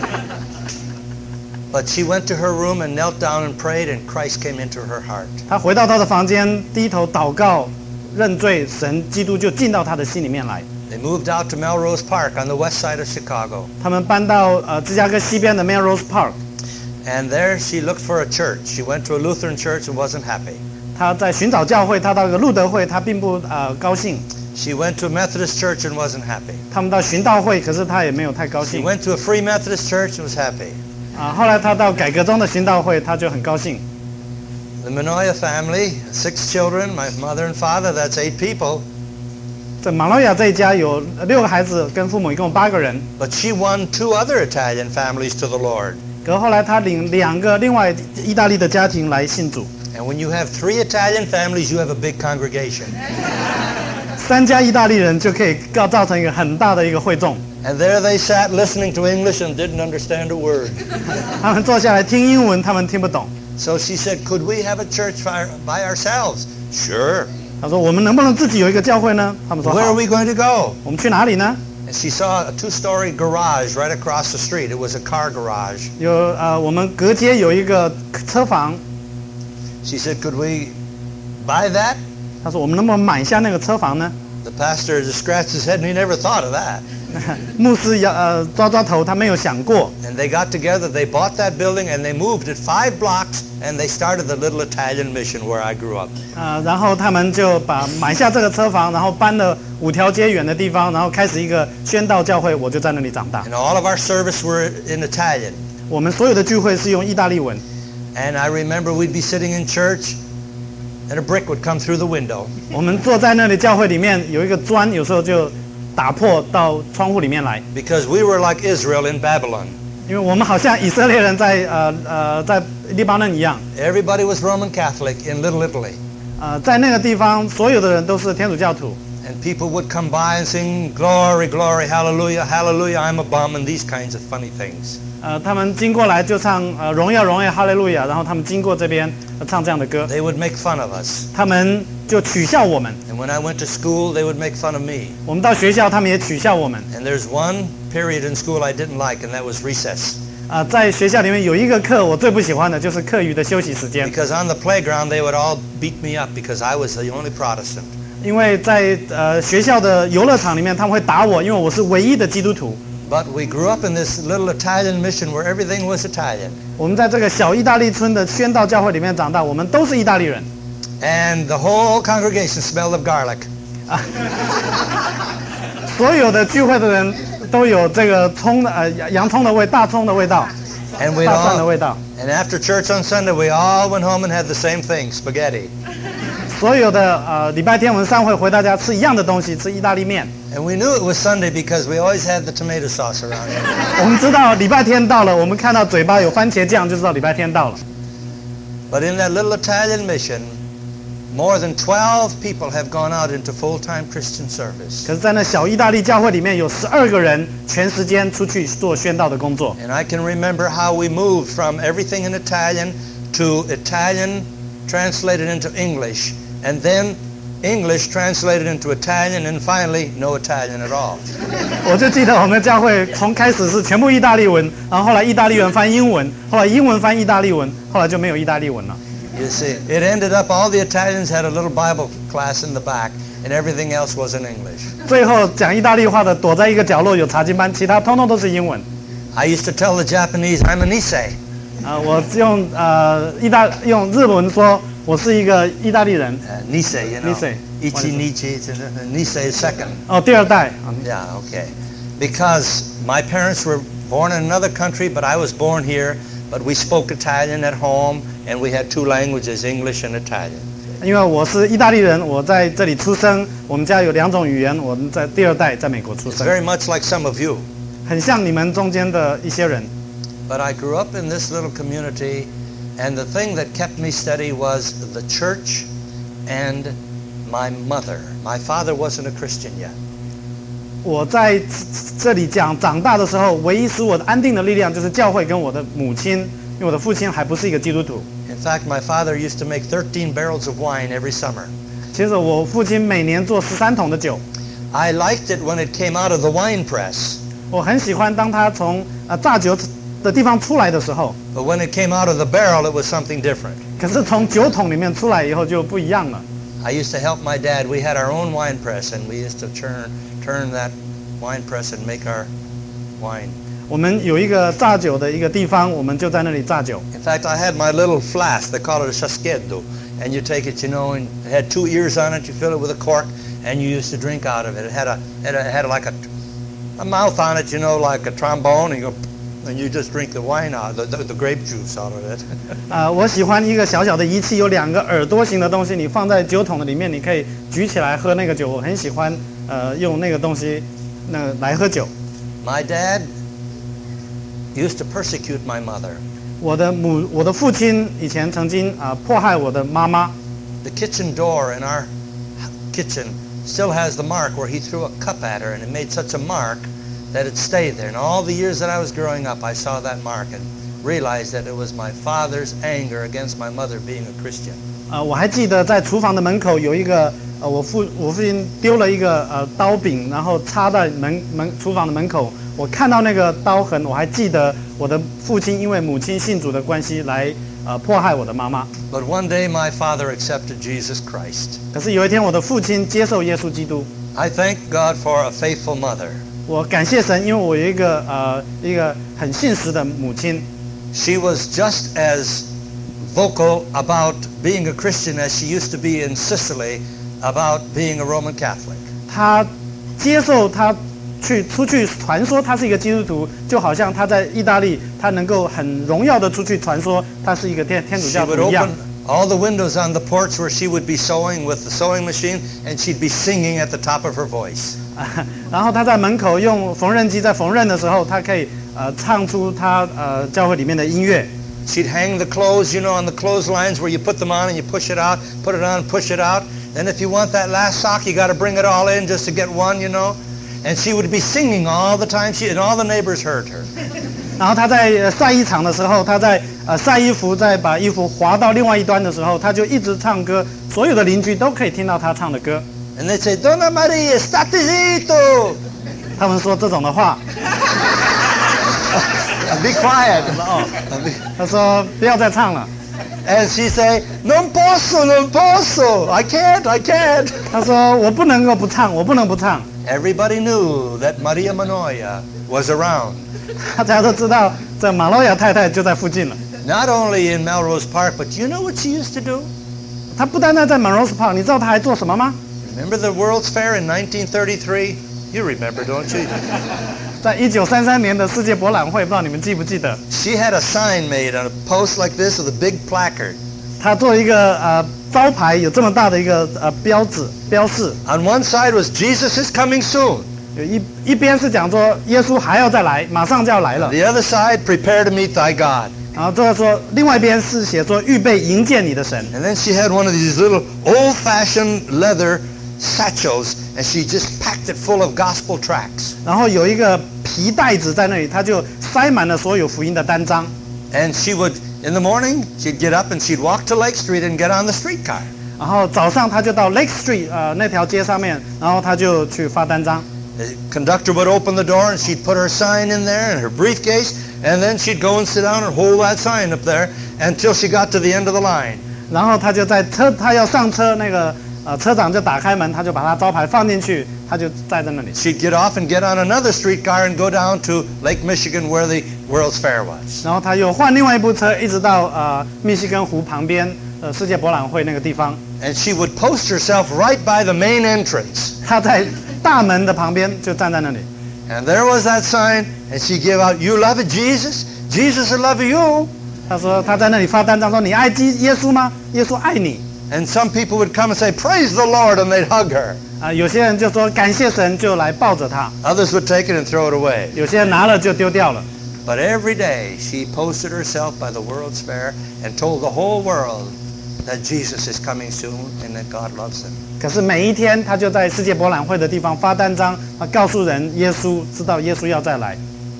But she went to her room and knelt down and prayed, and Christ came into her heart. 她回到她的房间，低头祷告，认罪，基督就进到她的心里面来。 They moved out to Melrose Park on the west side of Chicago. 他们搬到芝加哥西边的 Melrose Park。 And there she looked for a church. She went to a Lutheran church and wasn't happy. 她在寻找教会，她到一个路德会，她并不高兴。 She went to a Methodist church and wasn't happy. 他们到寻道会，可是她也没有太高 She 兴。 went to a Free Methodist church and was happy. 后来她到改革中的寻道会，她就很高兴。 The Manoia family, 6 children, my mother and father, that's 8 people. 在马洛亚这一家有6个孩子，跟父母一共8个人。 But she won 2 other Italian families to the Lord. 可是后来她领2个另外意大利的家庭来信主。 And when you have 3 Italian families, you have a big congregation. 3家意大利人就可以造成一个很大的一个会众。 And there they sat listening to English and didn't understand a word. 他们坐下来听英文，他们听不懂。 So she said, could we have a church by ourselves? Sure. 他说：“我们能不能自己有一个教会呢？”他们说：“ Where 好 are。we going to go? 我们去哪里呢？ And she saw a 2-story garage right across the street. It was a car garage. 我们隔街有一个车房。 She said, could we buy that? 他说：“我们能不能买下那个车房呢 The pastor just scratched his head and he never thought of that.？” 牧师抓头，他没有想过。 And they got together, they bought that building, and they moved it 5 blocks, and they started the little Italian mission where I grew up. 然后他们就买下这个车房，然后搬了5条街远的地方，然后开始一个宣道教会。我就在那里长大。 And all of our service were in Italian. 我们所有的聚会是用意大利文。 And I remember we'd be sitting in church, and a brick would come through the window. 我们坐在那里教会里面有一个砖，有时候就打破到窗户里面来， because we were like Israel in Babylon. 因为我们好像以色列人在黎巴嫩一样， Everybody was Roman Catholic in Little Italy. 在那个地方所有的人都是天主教徒， And people would come by and sing, glory, glory, hallelujah, hallelujah, I'm a bum, and these kinds of funny things. 他们经过来就唱荣耀荣耀哈利路亚，然后他们经过这边唱这样的歌， They would make fun of us. 他们就取笑我们。 And when I went to school, they would make fun of me. 我们到学校，他们也取笑我们。 And there's one period in school I didn't like, and that was recess. 在学校里面有一个课我最不喜欢的就是课余的休息时间， Because on the playground, they would all beat me up because I was the only Protestant. 因为在学校的游乐场里面他们会打我，因为我是唯一的基督徒。 But we grew up in this little Italian mission where everything was Italian. 我们在这个小意大利村的宣道教会里面长大，我们都是意大利人。 And the whole congregation smelled of garlic. 所有的聚会的人都有这个洋葱的味，大葱的味道， And we'd 大蒜的 all, 味道。 and after church on Sunday, we all went home and had the same thing, spaghetti. 所有的礼拜天我们上会回到家吃一样的东西，吃意大利面。 And we knew it was Sunday because we always had the tomato sauce around here. 我们知道礼拜天到了，我们看到嘴巴有番茄酱，就知道礼拜天到了。 But in that little Italian mission, more than 12 people have gone out into full-time Christian service. 可是，在那小意大利教会里面有12个人全时间出去做宣道的工作。 And I can remember how we moved from everything in Italian to Italian translated into English, and then English translated into Italian, and finally no Italian at all. 我就记得我们教会从开始是全部意大利文，然后后来意大利文翻英文，后来英文翻意大利文，后来就没有意大利文了。 You see, it ended up all the Italians had a little Bible class in the back, and everything else was in English. 最后讲意大利话的躲在一个角落有查经班，其他通通都是英文。 I used to tell the Japanese, I'm an Issei. 我用日文说我是一个意大利人。 Nisei, you know. Nisei. Ichi, Nichi, Nisei is second. 第二代。 Yeah, okay. Because my parents were born in another country, but I was born here, but we spoke Italian at home, and we had two languages, English and Italian. 因为我是意大利人，我在这里出生，我们家有2种语言，我们在第二代在美国出 It's 生， very much like some of you. 很像你们中间的一些人。 But I grew up in this little community, and the thing that kept me steady was the church and my mother. My father wasn't a Christian yet. 我在这里长大的时候，唯一使我安定的力量就是教会跟我的母亲，因为我的父亲还不是一个基督徒。 In fact, my father used to make 13 barrels of wine every summer. 其实我父亲每年做13桶的酒， I liked it when it came out of the wine press, 我很喜欢当他从榨酒的地方出来的时候， but when it came out of the barrel, it was something different. 可是从酒桶里面出来以后就不一样了。 I used to help my dad. We had our own wine press, and we used to turn that wine press and make our wine. 我们有一个榨酒的一个地方，我们就在那里榨酒。 In fact, I had my little flask. They call it a chascheddo, and you take it, you know, and it had 2 ears on it. You fill it with a cork, and you used to drink out of it. It had like a mouth on it, you know, like a trombone, and you just drink the wine out, the grape juice out of it. 我喜欢一个小小的仪器，有2个耳朵形的东西，你放在酒桶的里面，你可以举起来喝那个酒。我很喜欢用那个东西来喝酒。 My dad used to persecute my mother. 我的父亲以前曾经迫害我的妈妈。 The kitchen door in our kitchen still has the mark where he threw a cup at her, and it made such a mark that it stayed there. And all the years that I was growing up, I saw that mark and realized that it was my father's anger against my mother being a Christian. 我还记得在厨房的门口有一个我父亲丢了一个刀柄，然后插在厨房的门口。我看到那个刀痕，我还记得我的父亲因为母亲信主的关系来迫害我的妈妈。 But one day my father accepted Jesus Christ. 可是有一天我的父亲接受耶稣基督。 I thank God for a faithful mother. 我感谢神，因为我有一个很信实的母亲。 She was just as vocal about being a Christian as she used to be in Sicily about being a Roman Catholic. 她接受她出去传说她是一个基督徒，就好像她在意大利，她能够很荣耀的出去传说她是一个天主教徒一样。 all the windows on the porch where she would be sewing with the sewing machine, and she'd be singing at the top of her voice. 然后他在门口用缝纫机在缝纫的时候，他可以唱出他教会里面的音乐。 She'd hang the clothes, on the clotheslines where you put them on and you push it out, put it on, push it out. Then if you want that last sock, you got to bring it all in just to get one, And she would be singing all the time, and all the neighbors heard her. 然后他在晒衣场的时候，他在晒衣服，再把衣服滑到另外一端的时候，他就一直唱歌，所有的邻居都可以听到他唱的歌。 And they'd say, Donna Maria, state zitto. 他们说这种的话。 Be quiet. 他说不要再唱了。 And she say, non posso, I can't. 他说我不能够不唱，我不能不唱。 Everybody knew that Maria Manoia was around. 大家都知道这马洛亚太太就在附近了。 Not only in Melrose Park, but you know what she used to do? 她不单单在 Melrose Park， 你知道她还做什么吗？ Remember the World's Fair in 1933? You remember, don't you? 在1933年的世界博览会，不知道你们记不记得？ She had a sign made on a post like this with a big placard. 她做一个招牌，有这么大的一个标示。 On one side was Jesus is coming soon. 有一边是讲说耶稣还要再来，马上就要来了。 The other side, prepare to meet thy God. 然后这个说，另外一边是写说预备迎接你的神。 And then she had one of these little old-fashioned leather satchels, and she just packed it full of gospel tracts. 然后有一个皮袋子在那里，她就塞满了所有福音的单张。 And she would, in the morning, she'd get up and she'd walk to Lake Street and get on the streetcar. 然后早上她就到 Lake Street 那条街上面，然后她就去发单张。 The conductor would open the door and she'd put her sign in there and her briefcase, and then she'd go and sit down and hold that sign up there until she got to the end of the line. 然后她就她要上车，那个车长就打开门，她就把她招牌放进去，她就站在那里。 She'd get off and get on another streetcar and go down to Lake Michigan where the World's Fair was. 然后她又换另外一部车，一直到密西根湖旁边世界博览会那个地方。 And she would post herself right by the main entrance. 她在大门的旁边就站在那里。 And there was that sign, and she gave out, you love it, Jesus? Jesus will love you. 她说她在那里发单张说你爱耶稣吗？耶稣爱你。 And some people would come and say, praise the Lord, and they'd hug her. 有些人就说感谢神，就来抱着她。 Others would take it and throw it away. 有些人拿了就丢掉了。 But every day she posted herself by the World's Fair and told the whole world that Jesus is coming soon and that God loves him. 可是每一天她就在世界博览会的地方发单张，她告诉人耶稣，知道耶稣要再来。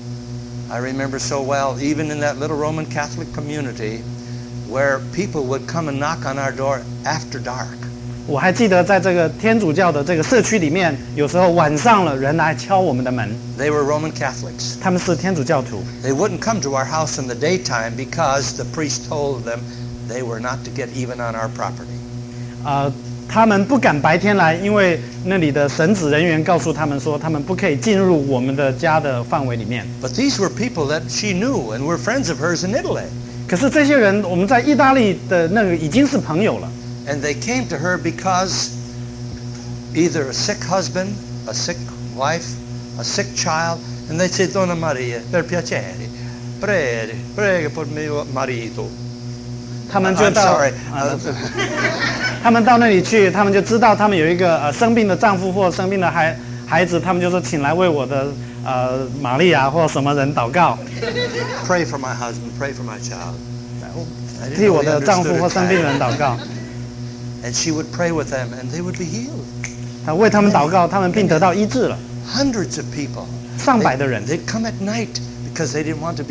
I remember so well, even in that little Roman Catholic community, where people would come and knock on our door after dark. 我还记得在这个天主教的这个社区里面，有时候晚上了，人来敲我们的门。 They were Roman Catholics. 他们是天主教徒， They wouldn't come to our house in the daytime because the priest told them they were not to get even on our property. 他们不敢白天来，因为那里的神职人员告诉他们说，他们不可以进入我们的家的范围里面。 But these were people that she knew and were friends of hers in Italy. 可是这些人，我们在意大利的那个已经是朋友了。 And they came to her because either a sick husband, a sick wife, a sick child, and they'd say, Donna Maria, per piacere, prega per mio marito. 他们就 I'm 到 sorry. 他们到那里去，他们就知道他们有一个生病的丈夫或生病的孩子，他们就说请来为我的玛利亚或什么人祷告， Pray for my husband, pray for my child. I didn't 替 know 我 they 的丈夫 understood 或生病的 Italian. 人祷告。 And she would pray with them, and they would be healed. 他为他们祷告，他们并得到医治了。 Hundreds of people. 上百的人， They'd come at night because they did not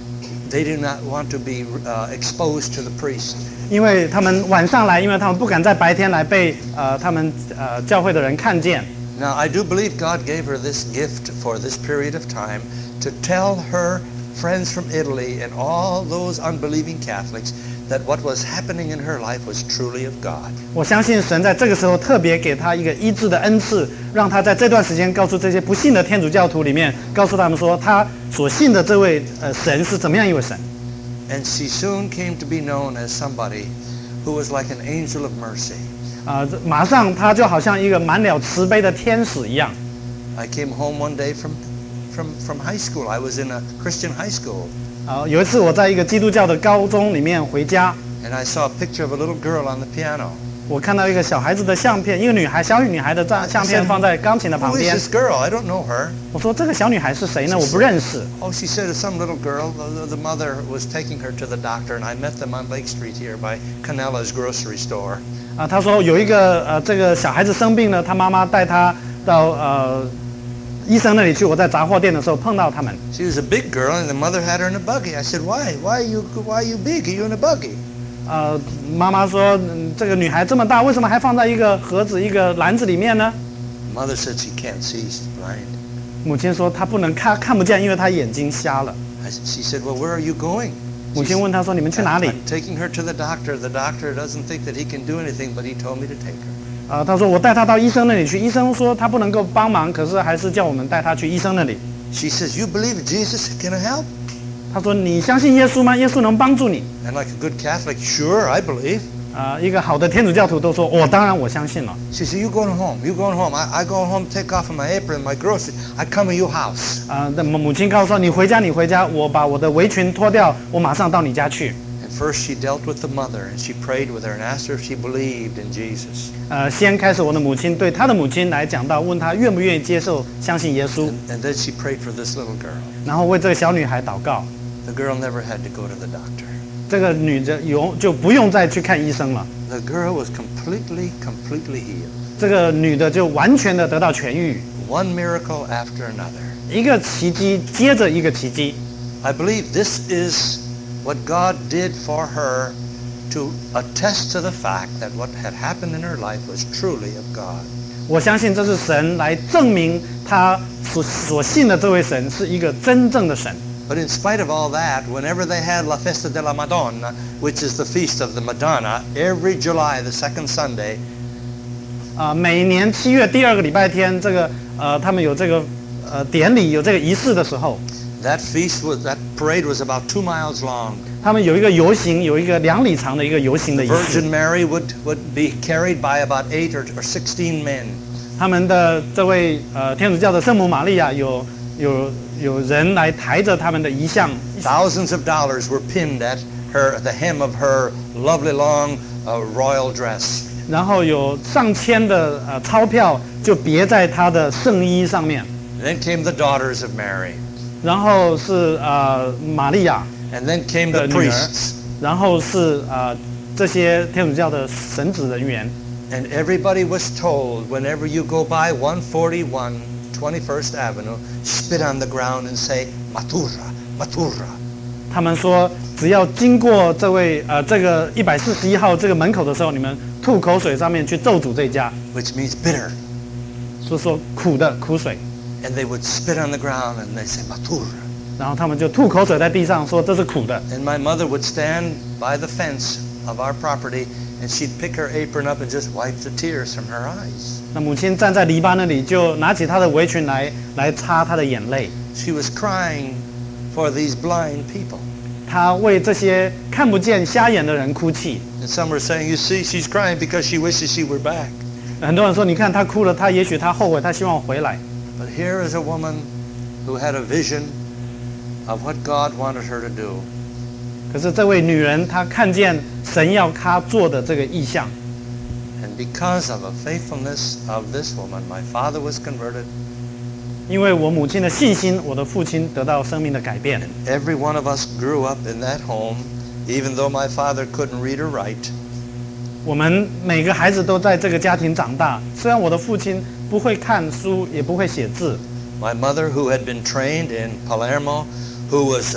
want to be exposed to the priest. 因为他们晚上来，因为他们不敢在白天来被他们教会的人看见。 Now, I do believe God gave her this gift for this period of time to tell her friends from Italy and all those unbelieving Catholics that what was happening in her life was truly of God. 我相信神在这个时候特别给他一个医治的恩赐，让他在这段时间告诉这些不信的天主教徒里面，告诉他们说他所信的这位神是怎么样一位神。 And she soon came to be known as somebody who was like an angel of mercy. 马上他就好像一个满了慈悲的天使一样。 I came home one day from high school. I was in a Christian high school. 有一次我在一个基督教的高中里面回家。 And I saw a picture of a little girl on the piano. 我看到一个小孩子的相片，一个小女孩的相片放在钢琴的旁 Who 边 is。this girl? I don't know her. 我说这个小女孩是谁呢？我不认识。 Oh, she said it's some little girl. The mother was taking her to the doctor, and I met them on Lake Street here by Canella's grocery store. 她说有一个这个小孩子生病了，她妈妈带她到医生那里去。我在杂货店的时候碰到他们。 She was a big girl, and the mother had her in a buggy. I said, Why? Why are you big? Are you in a buggy? 妈妈说，这个女孩这么大，为什么还放在一个盒子、一个篮子里面呢？ Mother said she can't see. She's blind. 母亲说她不能看不见，因为她眼睛瞎了。 She said, Well, where are you going? 母亲问她说：“你们去哪里 I'm taking her to the doctor. The doctor doesn't think that he can do anything, but he told me to take her.？” 她说：“我带她到医生那里去。医生说她不能够帮忙，可是还是叫我们带她去医生那里。” She says, You believe in Jesus? Can I help? 她说：“你相信耶稣吗？耶稣能帮助你。” And like a good Catholic, sure, I believe. 一个好的天主教徒都说：“当然我相信了。” She said, You going home? You going home? I go home, take off my apron, my groceries. I come to your house. 那母亲告诉说：“你回家，我把我的围裙脱掉，我马上到你家去。” And first she dealt with the mother, and she prayed with her and asked her if she believed in Jesus. 先开始我的母亲对她的母亲来讲到，问她愿不愿意接受、相信耶稣， And then she prayed for this little girl. 然后为这个小女孩祷告。 The girl never had to go to the doctor. 这个女的就不用再去看医生了。 The girl was completely healed. 这个女的就完全的得到痊愈， One miracle after another. 一个奇迹接着一个奇迹。 I believe this is what God did for her to attest to the fact that what had happened in her life was truly of God. 我相信这是神来证明她所信的这位神是一个真正的神。 But in spite of all that, whenever they had La Festa della Madonna, which is the feast of the Madonna, every July, the second Sunday, 每年7月第2个礼拜天，这个他们有这个典礼，有这个仪式的时候， that parade was about 2 miles long. 他们有一个游行，有一个2里长的一个游行的仪式。 Virgin Mary would be carried by about 8 or 16 men. 他们的这位天主教的圣母玛利亚有人来抬着他们的遗像。 Thousands of dollars were pinned at the hem of her lovely long royal dress. 然后有上千的钞票就别在她的圣衣上面。 Then came the daughters of Mary. 然后是玛利亚 And then came the 的女儿， priests. 然后是这些天主教的神职人员。 And everybody was told, whenever you go by 141 21st Avenue, spit on the ground and say, Matura, Matura. 他们说，只要经过这个141号这个门口的时候，你们吐口水上面去咒诅这家， Which means bitter. 说苦的苦水。 And they would spit on the ground and they say, Matura. 然后他们就吐口水在地上，说这是苦的。 And my mother would stand by the fence of our property and she'd pick her apron up and just wipe the tears from her eyes. 那母亲站在篱笆那里，就拿起她的围裙来擦她的眼泪。 She was crying for these blind people. 她为这些看不见、瞎眼的人哭泣。 And some were saying, you see, she's crying because she wishes she were back. 很多人说，你看她哭了，她也许她后悔，她希望回来。 But here is a woman who had a vision of what God wanted her to do. 可是这位女人，她看见神要她做的这个意象， And because of a faithfulness of this woman, my father was converted. 因为我母亲的信心，我的父亲得到生命的改变。 Every one of us grew up in that home, even though my father couldn't read or write. 我们每个孩子都在这个家庭长大，虽然我的父亲不会看书，也不会写字。 My mother, who had been trained in Palermo, who was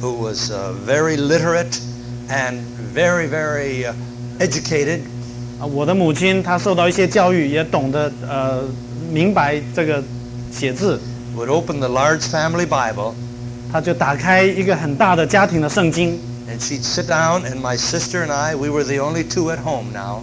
very literate and very educated. 我的母亲她受到一些教育，也懂得明白这个写字。 Would open the large family Bible. 她就打开一个很大的家庭的圣经。 And she'd sit down, and my sister and I, we were the only two at home now.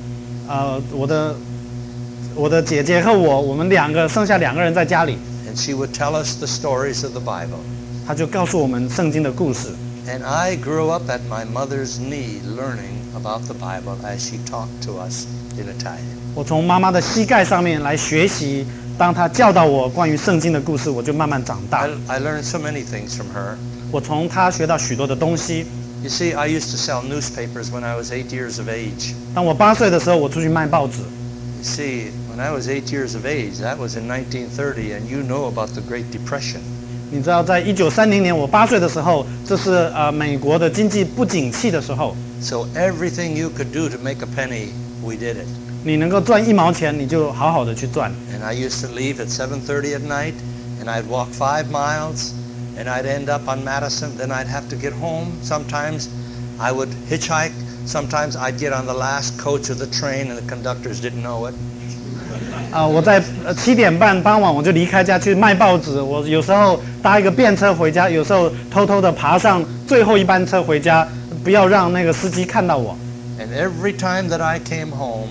我的姐姐和我们剩下2个人在家里。 And she would tell us the stories of the Bible. 她就告诉我们圣经的故事。 And I grew up at my mother's knee learning about the Bible as she talked to us in Italian. 我从妈妈的膝盖上面来学习，当她教导我关于圣经的故事，我就慢慢长大。 I learned so many things from her. 我从她学到许多的东西。 You see, I used to sell newspapers when I was 8 years of age. 当我8岁的时候，我出去卖报纸。 You see, when I was 8 years of age, that was in 1930, and you know about the Great Depression. 你知道，在1930年我8岁的时候，这是美国的经济不景气的时候。 So everything you could do to make a penny, we did it. 你能够赚1毛钱，你就好好的去赚。 And I used to leave at 7:30 at night, and I'd walk 5 miles, and I'd end up on Madison. Then I'd have to get home. Sometimes I would hitchhike. Sometimes I'd get on the last coach of the train, and the conductors didn't know it. 我在7点半傍晚我就离开家去卖报纸。我有时候搭一个便车回家，有时候偷偷的爬上最后一班车回家，不要让那个司机看到我。 And every time that I came home,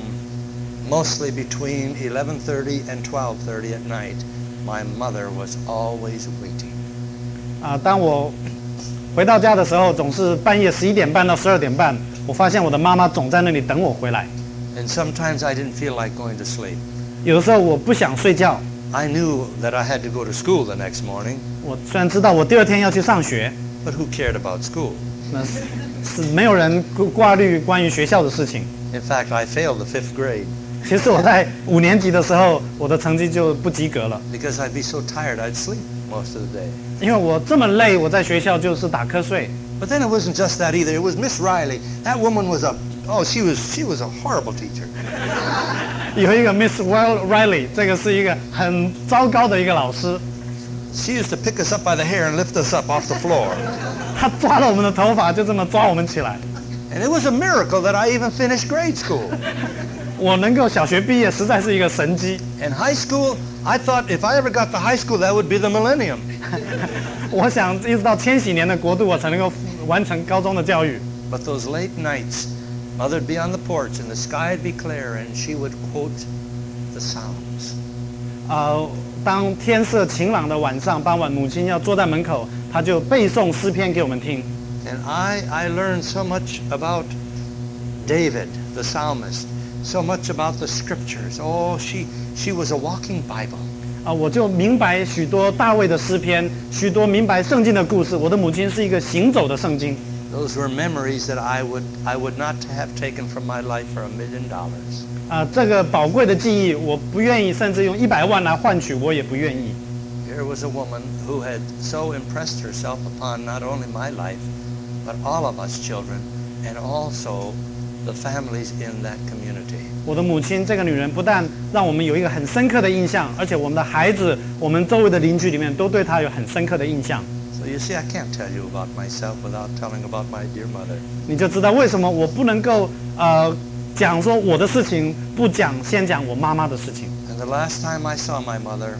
mostly between 11:30 and 12:30 at night, my mother was always waiting. 当我回到家的时候，总是半夜11点半到12点半，我发现我的妈妈总在那里等我回来。 And sometimes I didn't feel like going to sleep. 有的时候我不想睡觉。 I knew that I had to go to school the next morning. 我虽然知道我第2天要去上学， But who cared about school? 那是没有人挂虑关于学校的事情。 In fact, I failed the 5th grade 其实我在5年级的时候，我的成绩就不及格了， because I'd be so tired I'd sleep most of the day. 因为我这么累，我在学校就是打瞌睡。 But then it wasn't just that either. It was Miss Riley. That woman was she was a horrible teacher. 有一个 Miss Riley， 这个是一个很糟糕的一个老师， She used to pick us up by the hair and lift us up off the floor. 她抓了我们的头发，就这么抓我们起来。 And it was a miracle that I even finished grade school. 我能够小学毕业，实在是一个神迹。 In high school, I thought if I ever got to high school, that would be the millennium. 我想一直到千禧年的国度，我才能够完成高中的教育。 But those late nights, Mother'd be on the porch and the sky'd be clear and she would quote the Psalms. 当天色晴朗的晚上，傍晚母亲要坐在门口，她就背诵诗篇给我们听。 And I learned so much about David, the psalmist, so much about the scriptures. Oh, she was a walking Bible. 我就明白许多大卫的诗篇，许多明白圣经的故事。我的母亲是一个行走的圣经。 Those were memories that I would not have taken from my life for $1 million. 这个宝贵的记忆，我不愿意，甚至用100万来换取，我也不愿意。 Here was a woman who had so impressed herself upon not only my life, but all of us children, and also the families in that community. 我的母亲这个女人，不但让我们有一个很深刻的印象，而且我们的孩子，我们周围的邻居里面都对她有很深刻的印象。 So you see, I can't tell you about myself without telling about my dear mother. 你就知道为什么我不能够讲说我的事情，不讲先讲我妈妈的事情。 And the last time I saw my mother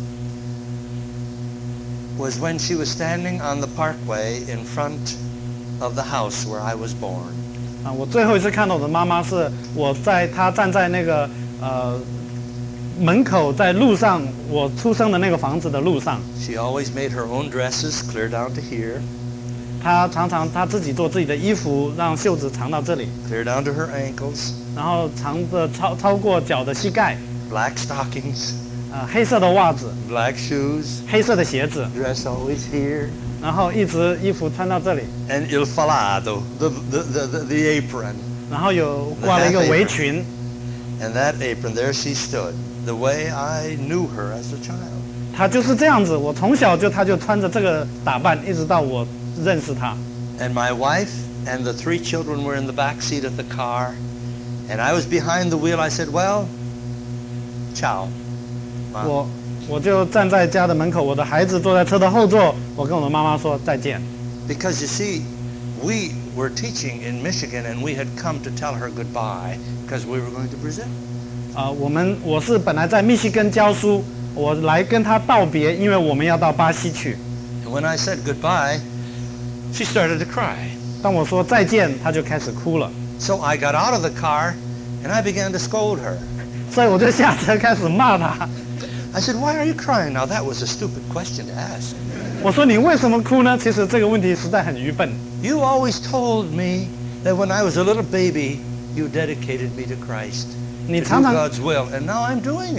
was when she was standing on the parkway in front of the house where I was born. 我最后一次看到我的妈妈是她站在那个门口，在路上，我出生的那个房子的路上。 She always made her own dresses clear down to here. 她常常自己做自己的衣服，让袖子长到这里， Clear down to her ankles. 然后长的超过脚的膝盖。 Black stockings. 黑色的袜子， Black shoes. 黑色的鞋子， Dress always here. 然后一直衣服穿到这里， And il falado, the apron. 然后有挂了一个围裙。 And that apron, there she stood, the way I knew her as a child. 她就是这样子，我从小她就穿着这个打扮，一直到我认识她。 And my wife and the 3 children were in the back seat of the car, and I was behind the wheel. I said, well, ciao. Mom. 我就站在家的门口，我的孩子坐在车的后座，我跟我的妈妈说再见。 Because you see, we were teaching in Michigan, and we had come to tell her goodbye because we were going to Brazil. 我是本来在密西根教书，我来跟她道别，因为我们要到巴西去。 And when I said goodbye, she started to cry. 当我说再见，她就开始哭了。 So I got out of the car, and I began to scold her. 所以我就下车开始骂她。 I said, why are you crying? Now, that was a stupid question to ask. 我说你为什么哭呢？其实这个问题实在很愚笨。 You always told me that when I was a little baby, you dedicated me to Christ, to do 你常常 God's will, and now I'm doing it.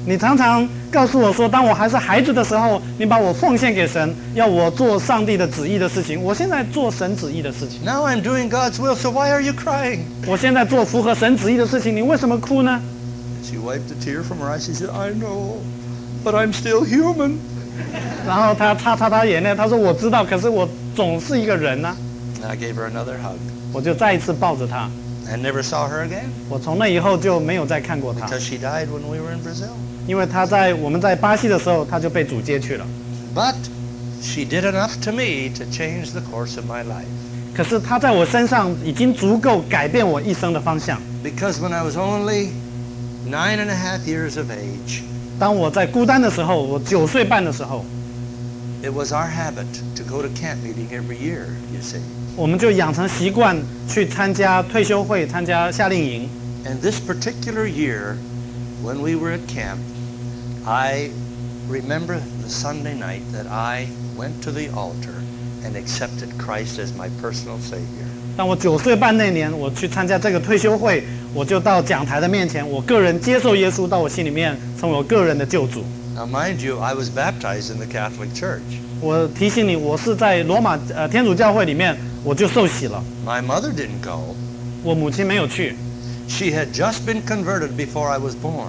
你常常告诉我说，当我还是孩子的时候，你把我奉献给神，要我做上帝的旨意的事情。我现在做神旨意的事情。 Now I'm doing God's will, so why are you crying? 我现在做符合神旨意的事情，你为什么哭呢？ She wiped a tear from her eye. She said, I know, but I'm still human. 然后他擦眼泪，他说我知道，可是我总是一个人呢、 And I gave her another hug 我就再一次抱着他。 and never saw her again 我从那以后就没有再看过他， because she died when we were in Brazil. 因为我们在巴西的时候，他就被主接去了。 But she did enough to me to change the course of my life. 可是他在我身上已经足够改变我一生的方向。 Because when I was only 9.5 years of age, 当我在孤单的时候，我9岁半的时候， it was our habit to go to camp meeting every year, you see. 我们就养成习惯去参加退休会、参加夏令营。 And this particular year, when we were at camp, I remember the Sunday night that I went to the altar and accepted Christ as my personal Savior. 当我9岁半那年，我去参加这个退休会，我就到讲台的面前，我个人接受耶稣到我心里面，成为我个人的救主。 Now, mind you, I was baptized in the Catholic Church. 我提醒你，我是在罗马天主教会里面，我就受洗了。 My mother didn't go. 我母亲没有去， She had just been converted before I was born.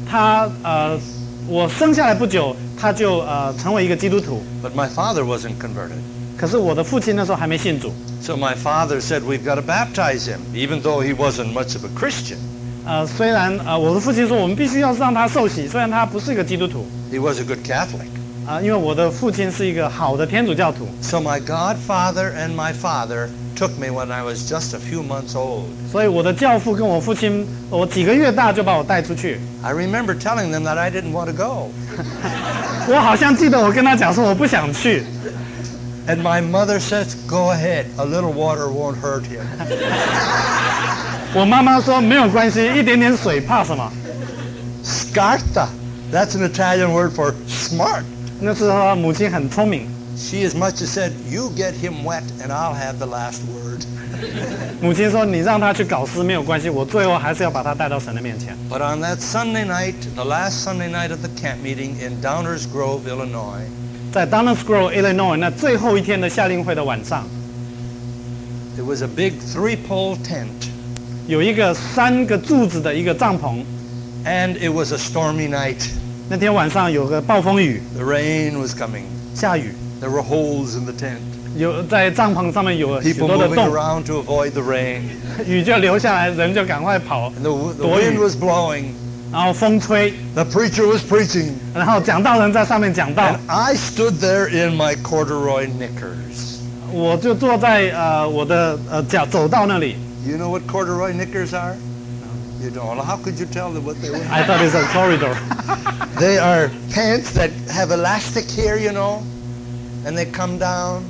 我生下来不久，她就成为一个基督徒。 But my father wasn't converted. 可是我的父亲那时候还没信主。 So my father said, we've got to baptize him, even though he wasn't much of a Christian. 虽然我的父亲说我们必须要让他受洗，虽然他不是一个基督徒。 He was a good Catholic. 因为我的父亲是一个好的天主教徒。 So my godfather and my father took me when I was just a few months old. 所以我的教父跟我父亲，我几个月大就把我带出去。 I remember telling them that I didn't want to go. 我好像记得我跟他讲说我不想去。 And my mother says, go ahead, a little water won't hurt him. 我妈妈说没有关系，一点点水怕什么？ Scarta, that's an Italian word for smart. 那时候母亲很聪明， She as much as said, you get him wet and I'll have the last word. 母亲说你让他去搞事没有关系，我最后还是要把他带到神的面前。 But on that Sunday night, the last Sunday night of the camp meeting in Downers Grove, Illinois, 在 Downers Grove, Illinois 那最后一天的夏令会的晚上， there was a big 3-pole tent. 有一个3个柱子的一个帐篷。 And it was a stormy night. 那天晚上有个暴风雨， The rain was coming. 下雨， There were holes in the tent. 有在帐篷上面有许 People 多的 moving 洞， around to avoid the rain. 雨就流下来，人就赶快跑， And the 躲 wind 雨， was blowing. 然后风吹， The preacher was preaching. 然后讲道人在上面讲道 And，I stood there in my corduroy knickers. 我就坐在我的走道那里。 You know what corduroy knickers are? You don't. Well, how could you tell them what they were? I thought it's a corridor. They are pants that have elastic here, you know, and they come down.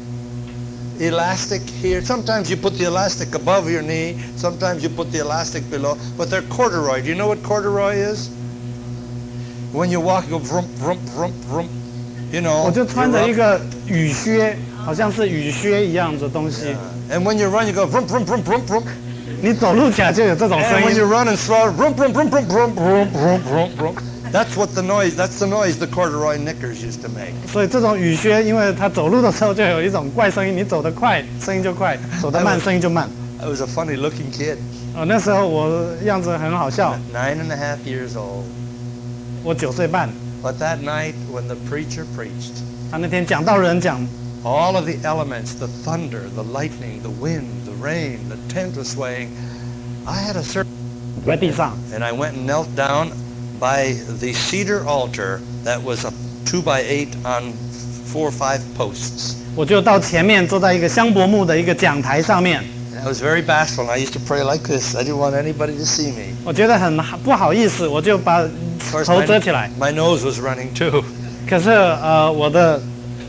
Elastic here. Sometimes you put the elastic above your knee. Sometimes you put the elastic below. But they're corduroy. Do you know what corduroy is? When you walk, you go vroom, vroom, vroom, vroom. You know. 我就穿着 you're 一个雨靴，好像是雨靴一样的东西。 up. And when you run, you go vroom, vroom, vroom, vroom, vroom. 你走路起来就有这种 And 声 when 音 you。run and slow, vroom, vroom, vroom, vroom, vroom, vroom, vroom, vroom, vroom. That's what the noise. That's the noise the corduroy knickers used to make. 所以这种雨靴，因为它走路的时候就有一种怪声音，你走得快，声音就快；走得慢，声音就慢。 I was a funny-looking kid, 那时候我样子很好笑， 9.5 years old. 我9岁半。 But that night, when the preacher preached, 他那天讲道人讲， all of the elements, the thunder, the lightning, the wind, the rain, the tent was swaying. I had a certain, 在地上， and I went and knelt down by the cedar altar that was a 2x8 on 4 or 5 posts. 我就到前面坐在一个香柏木的一个讲台上面。 And I was very bashful, and I used to pray like this. I didn't want anybody to see me. 我觉得很不好意思，我就把 Of course, 头遮起来。 my nose was running too. 可是我的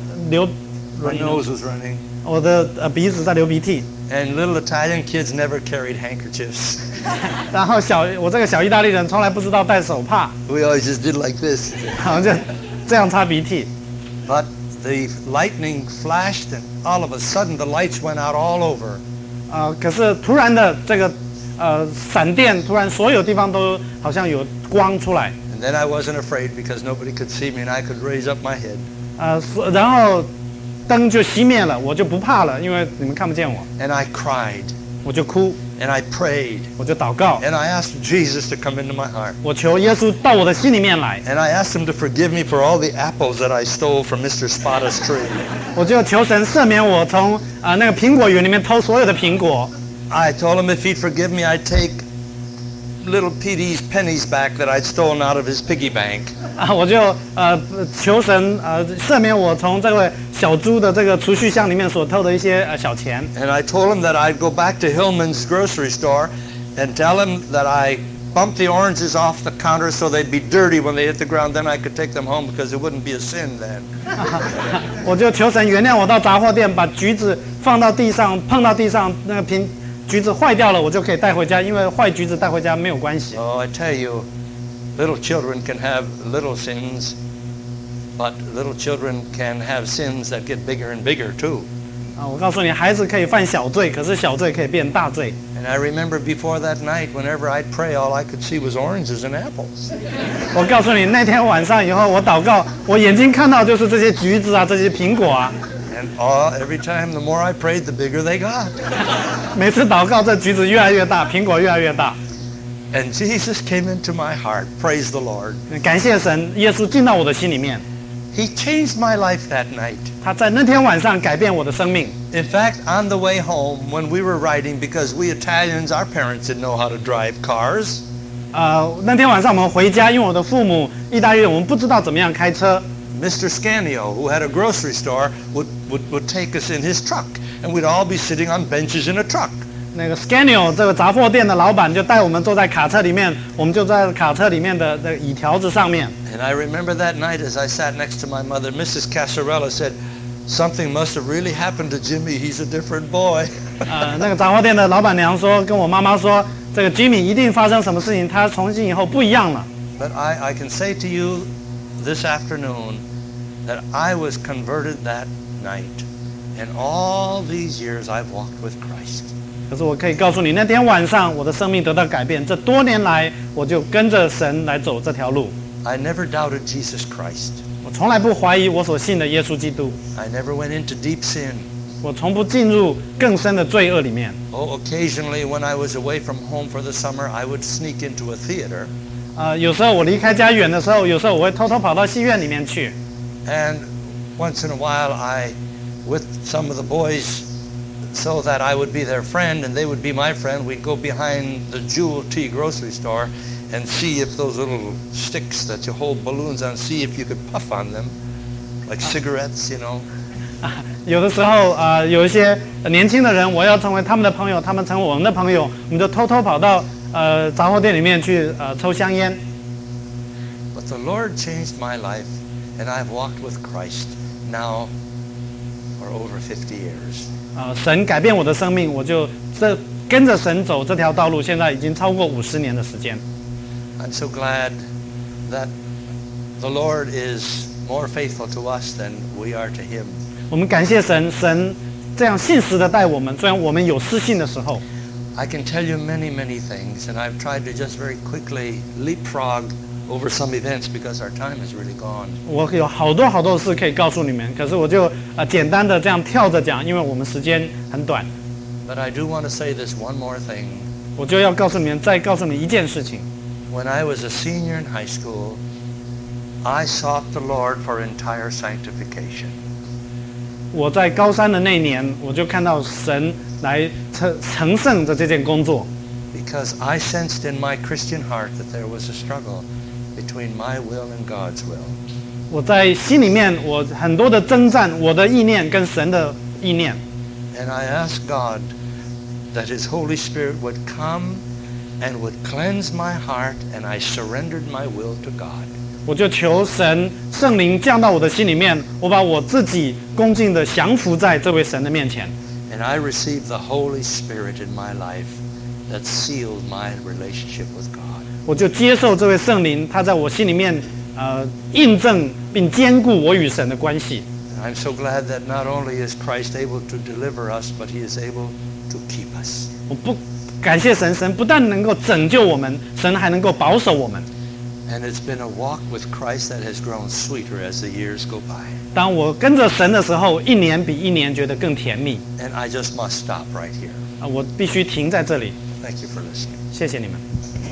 My nose was running. 我的鼻子在流鼻涕。 And little Italian kids never carried handkerchiefs. 然后我这个小意大利人从来不知道戴手帕， We always just did like this. 好像就这样擦鼻涕。 But the lightning flashed, and all of a sudden the lights went out all over. 可是突然的这个闪电，突然所有地方都好像有光出来。 And then I wasn't afraid because nobody could see me and I could raise up my head. 然后灯就熄灭了，我就不怕了，因为你们看不见我， And I cried 我就哭， and I prayed 我就祷告， and I asked Jesus to come into my heart. 我求耶稣到我的心里面来， And I asked him to forgive me for all the apples that I stole from Mr. Spada's tree. 我就求神赦免我从那个苹果园里面偷所有的苹果。 I told him if he'd forgive me, I'd take little Petey's pennies back that I'd stolen out of his piggy bank. 我就求神赦免我从这位小猪的这个储蓄箱里面所偷的一些小钱。 And I told him that I'd go back to Hillman's grocery store and tell him that I bumped the oranges off the counter so they'd be dirty when they hit the ground. Then I could take them home because it wouldn't be a sin then. 我就求神原谅我到杂货店把橘子放到地上，碰到地上那个橘子坏掉了，我就可以带回家，因为坏橘子带回家没有关系。 Oh, I tell you, little children can have little sins, but little children can have sins that get bigger and bigger too. 我告诉你，孩子可以犯小罪，可是小罪可以变大罪。 And I remember before that night, whenever I'd pray, all I could see was oranges and apples. 我告诉你，那天晚上以后，我祷告，我眼睛看到就是这些橘子啊，这些苹果啊。 And every time, the more I prayed, the bigger they got. 每次祷告，这橘子越来越大，苹果越来越大。 And Jesus came into my heart. Praise the Lord. 感谢神，耶稣进到我的心里面， He changed my life that night. 他在那天晚上改变我的生命。 In fact, on the way home, when we were riding, because we Italians, our parents didn't know how to drive cars. 那天晚上我们回家，因为我的父母意大利人，我们不知道怎么样开车。 Mr. Scanio, who had a grocery store, would take us in his truck, and we'd all be sitting on benches in a truck. 那个 Scanio 这个杂货店的老板就带我们坐在卡车里面，我们就在卡车里面的椅条子上面。 And I remember that night as I sat next to my mother, Mrs. Casarella said, "Something must have really happened to Jimmy. He's a different boy." 那个杂货店的老板娘说，跟我妈妈说，这个 Jimmy 一定发生什么事情，他从今以后不一样了。 But I can say to you this afternoon that I was converted that night. And all these years I've walked with Christ. 可是我可以告诉你，那天晚上我的生命得到改变。这多年来，我就跟着神来走这条路。 I never doubted Jesus Christ. 我从来不怀疑我所信的耶稣基督。 I never went into deep sin. 我从不进入更深的罪恶里面。 Oh, occasionally when I was away from home for the summer, I would sneak into a theater. 有时候我离开家远的时候，有时候我会偷偷跑到戏院里面去。 And once in a while, with some of the boys, so that I would be their friend and they would be my friend, we'd go behind the Jewel Tea grocery store and see if those little sticks that you hold balloons on, see if you could puff on them, like cigarettes, you know. 有的时候有一些年轻的人，我要成为他们的朋友，他们成为我们的朋友，我们就偷偷跑到杂货店里面去抽香烟。 But the Lord changed my life, and I've walked with Christ now for over 50 years. 神改变我的生命，我就跟着神走这条道路，现在已经超过50年的时间。 I'm so glad that the Lord is more faithful to us than we are to Him. 我们感谢神，神这样信实的待我们，虽然我们有失信的时候。 I can tell you many, many things, and I've tried to just very quickly leapfrog over some events because our time is really gone. 我有好多事可以告诉你们，可是我就简单的这样跳着讲，因为我们时间很短。 But I do want to say this one more thing. 我就要告诉你们，再告诉你一件事情。 When I was a senior in high school, I sought the Lord for entire sanctification. 我在高三的那年，我就看到神来成圣的这件工作。 Because I sensed in my Christian heart that there was a struggle between my will and God's will. 我在心里面，我很多的征战，我的意念跟神的意念。 And I asked God that His Holy Spirit would come and would cleanse my heart, and I surrendered my will to God. 我就求神圣灵降到我的心里面，我把我自己恭敬的降服在这位神的面前。 And I received the Holy Spirit in my life that sealed my relationship with God. 我就接受这位圣灵，他在我心里面印证并坚固我与神的关系。 And I'm so glad that not only is Christ able to deliver us, but He is able to keep us. 我不感谢神，神不但能够拯救我们，神还能够保守我们。 And it's been a walk with Christ that has grown sweeter as the years go by. 当我跟着神的时候，一年比一年觉得更甜蜜。 And I just must stop right here. 我必须停在这里。 Thank you for listening. 谢谢你们。